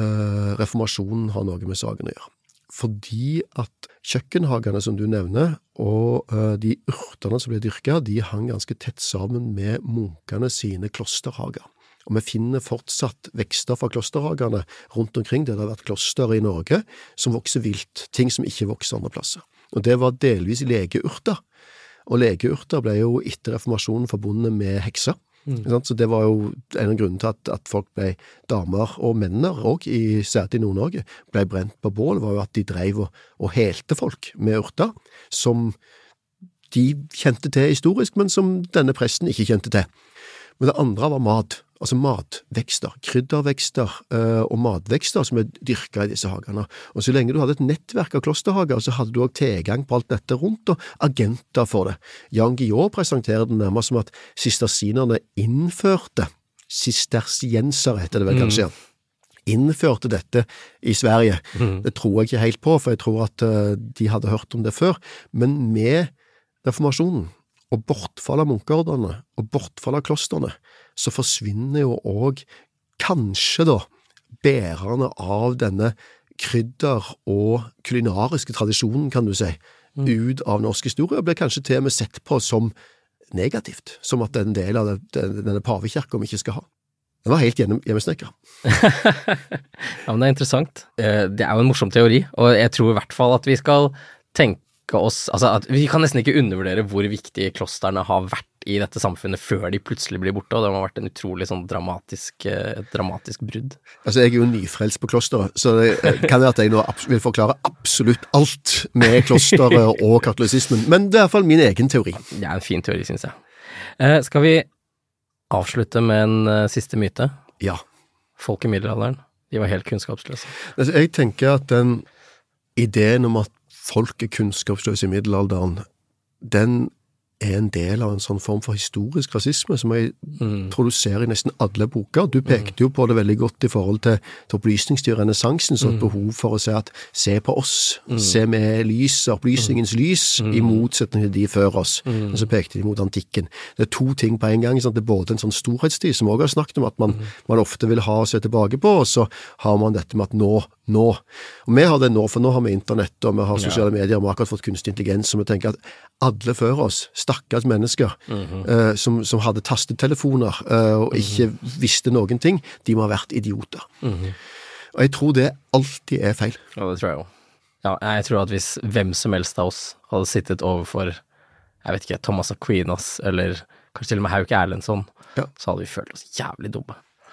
uh, reformasjonen har noe med saken å gjøre. Fordi at kjøkkenhagene som du nevner, og uh, de urtene som ble dyrket, de hang ganske tett sammen med munkene sine klosterhager. Og vi finner fortsatt vekster fra klosterhagene rundt omkring der det har vært kloster i Norge som vokser vilt, ting som ikke vokser andre plasser. Og det var delvis legeurter. Og legeurter ble jo etter reformasjonen forbundet med hekser. Mm. Så det var jo en av grunnene til at, at folk ble damer og menner, og i særlig i Nord-Norge, ble brent på bål, var jo at de drev og, og helte folk med urter, som de kjente til historisk, men som denne presten ikke kjente til. Men det andre var mat, altså matvekster, kryddervekster øh, og matvekster som er dyrket i disse hagene. Og så lenge du hadde et nettverk av klosterhager, så hadde du også tilgang på alt dette rundt, og agenter for det. Jan Guillou presenterer det nærmest som at sistersinerne innførte sistersienser, heter det vel kanskje, mm. innførte dette i Sverige. Mm. Det tror jeg ikke helt på, for jeg tror at uh, de hadde hørt om det før. Men med reformasjonen og bortfall av munkeordene og bortfall av klosterne, så forsvinner jo også kanskje da bærerne av denne krydder- og kulinariske tradisjonen, kan du si, mm. ut av norsk historie, og ble kanskje til og med sett på som negativt, som at det er en del av det, denne pavekirken vi ikke skal ha. Det var helt hjemmesnekker. Ja, men det er interessant. Det er jo en morsom teori, og jeg tror i hvert fall at vi skal tenke oss, altså at vi kan nesten ikke undervurdere hvor viktige klosterne har vært i dette samfunnet før de plutselig blir borte, og det har vært en utrolig sånn dramatisk, dramatisk brudd. Altså, jeg er jo nyfrelst på klosteret, så det kan være at jeg nå vil forklare absolutt alt med klosteret og katolisismen, men det er i hvert fall min egen teori. Det er en fin teori, synes jeg. Eh, skal vi avslutte med en uh, siste myte? Ja. Folk i middelalderen, de var helt kunnskapsløse. Altså, jeg tenker at den ideen om at folk er kunnskapsløse i middelalderen, den er en del av en sånn form for historisk rasisme som jeg mm. tror du ser i nesten alle boker. Du pekte jo på det veldig godt i forhold til, til opplysningstid, renessansen, så et mm. behov for å se at se på oss, mm. se med lys, opplysningens lys, mm. i motsetning til de før oss. Mm. Og så pekte de mot antikken. Det er to ting på en gang, sånn, det er både en sånn storhetstid, som også har snakket om at man, mm. man ofte vil ha seg tilbake på, og så har man dette med at nå, nå. Og vi har det nå, for nå har vi internett, og vi har sosiale ja. medier, og vi har akkurat fått kunstig intelligens, og vi tenker at alle før oss, stakkars mennesker, mm-hmm. uh, som, som hadde tastetelefoner uh, og ikke mm-hmm. visste noen ting, de må ha vært idioter. Mm-hmm. Og jeg tror det alltid er feil. Ja, det tror jeg jo. Ja, jeg tror at hvis hvem som helst av oss hadde sittet overfor, jeg vet ikke, Thomas Aquinas, eller kanskje til og med Hauke Erlendsson, ja. så hadde vi følt oss jævlig dumme.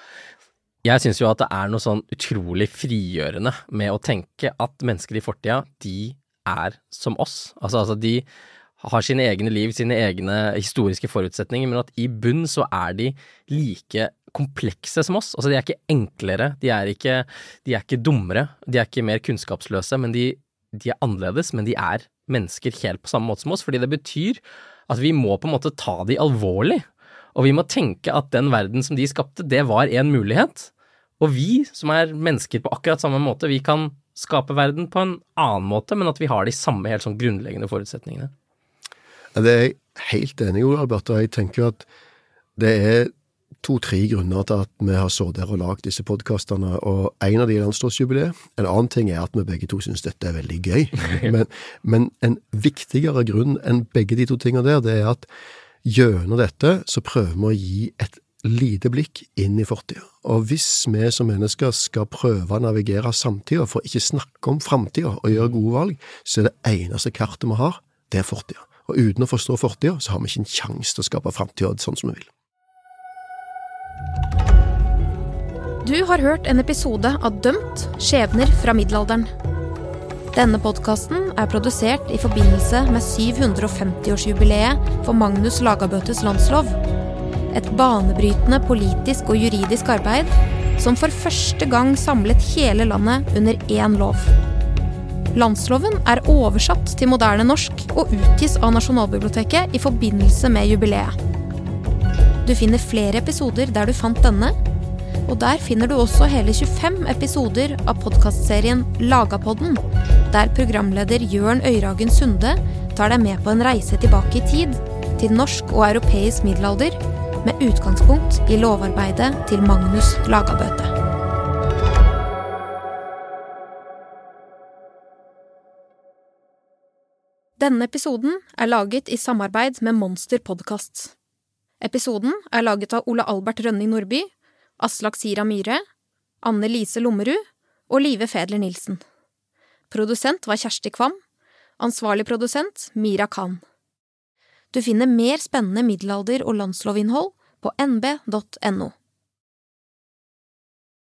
Jeg synes jo at det er noe sånn utrolig frigjørende med å tenke at mennesker i fortida, de er som oss. Altså, altså de har sine egne liv, sine egne historiske forutsetninger, men at i bunn så er de like komplekse som oss. Altså de er ikke enklere, de er ikke, de er ikke dummere, de er ikke mer kunnskapsløse, men de, de er annerledes, men de er mennesker helt på samme måte som oss, fordi det betyr at vi må på en måte ta de alvorlig, og vi må tenke at den verden som de skapte, det var en mulighet, og vi som er mennesker på akkurat samme måte, vi kan skape verden på en annen måte, men at vi har de samme helt sånn grunnleggende forutsetningene. Det er jeg helt enig i, Albert, og jeg tenker at det er to-tre grunner til at vi har så der og lagt disse podcastene, og en av de er landslagsjubileet. En annen ting er at vi begge to synes dette er veldig gøy, men, men en viktigere grunn enn begge de to tingene der, det er at gjennom dette så prøver vi å gi et lite blikk inn i fortida. Og hvis vi som mennesker skal prøve å navigere samtida, for ikke snakke om framtida og gjøre gode valg, så er det eneste kartet vi har, det er fortida. Og uten å forstå fortida, så har vi ikke en sjanse til å skape framtida sånn som vi vil. Du har hørt en episode av Dømt, skjebner fra middelalderen. Denne podcasten er produsert i forbindelse med syv hundre femti-årsjubileet for Magnus Lagabøtes landslov. Et banebrytende politisk og juridisk arbeid som for første gang samlet hele landet under én lov. Landsloven er oversatt til moderne norsk og utgis av Nasjonalbiblioteket i forbindelse med jubileet. Du finner flere episoder der du fant denne, og der finner du også hele tjuefem episoder av podcastserien Lagapodden, der programleder Jørn Øyragen Sunde tar deg med på en reise tilbake i tid, til norsk og europeisk middelalder, med utgangspunkt i lovarbeidet til Magnus Lagabøte. Denne episoden er laget i samarbeid med Monster Podcasts. Episoden er laget av Ole Albert Rønning Nordby, Aslak Sira Myhre, Anne Lise Lommerud og Live Fedler Nilsen. Produsent var Kjersti Kvam, ansvarlig produsent Mira Khan. Du finner mer spennende middelalder- og landslovinnhold på n b punktum n o.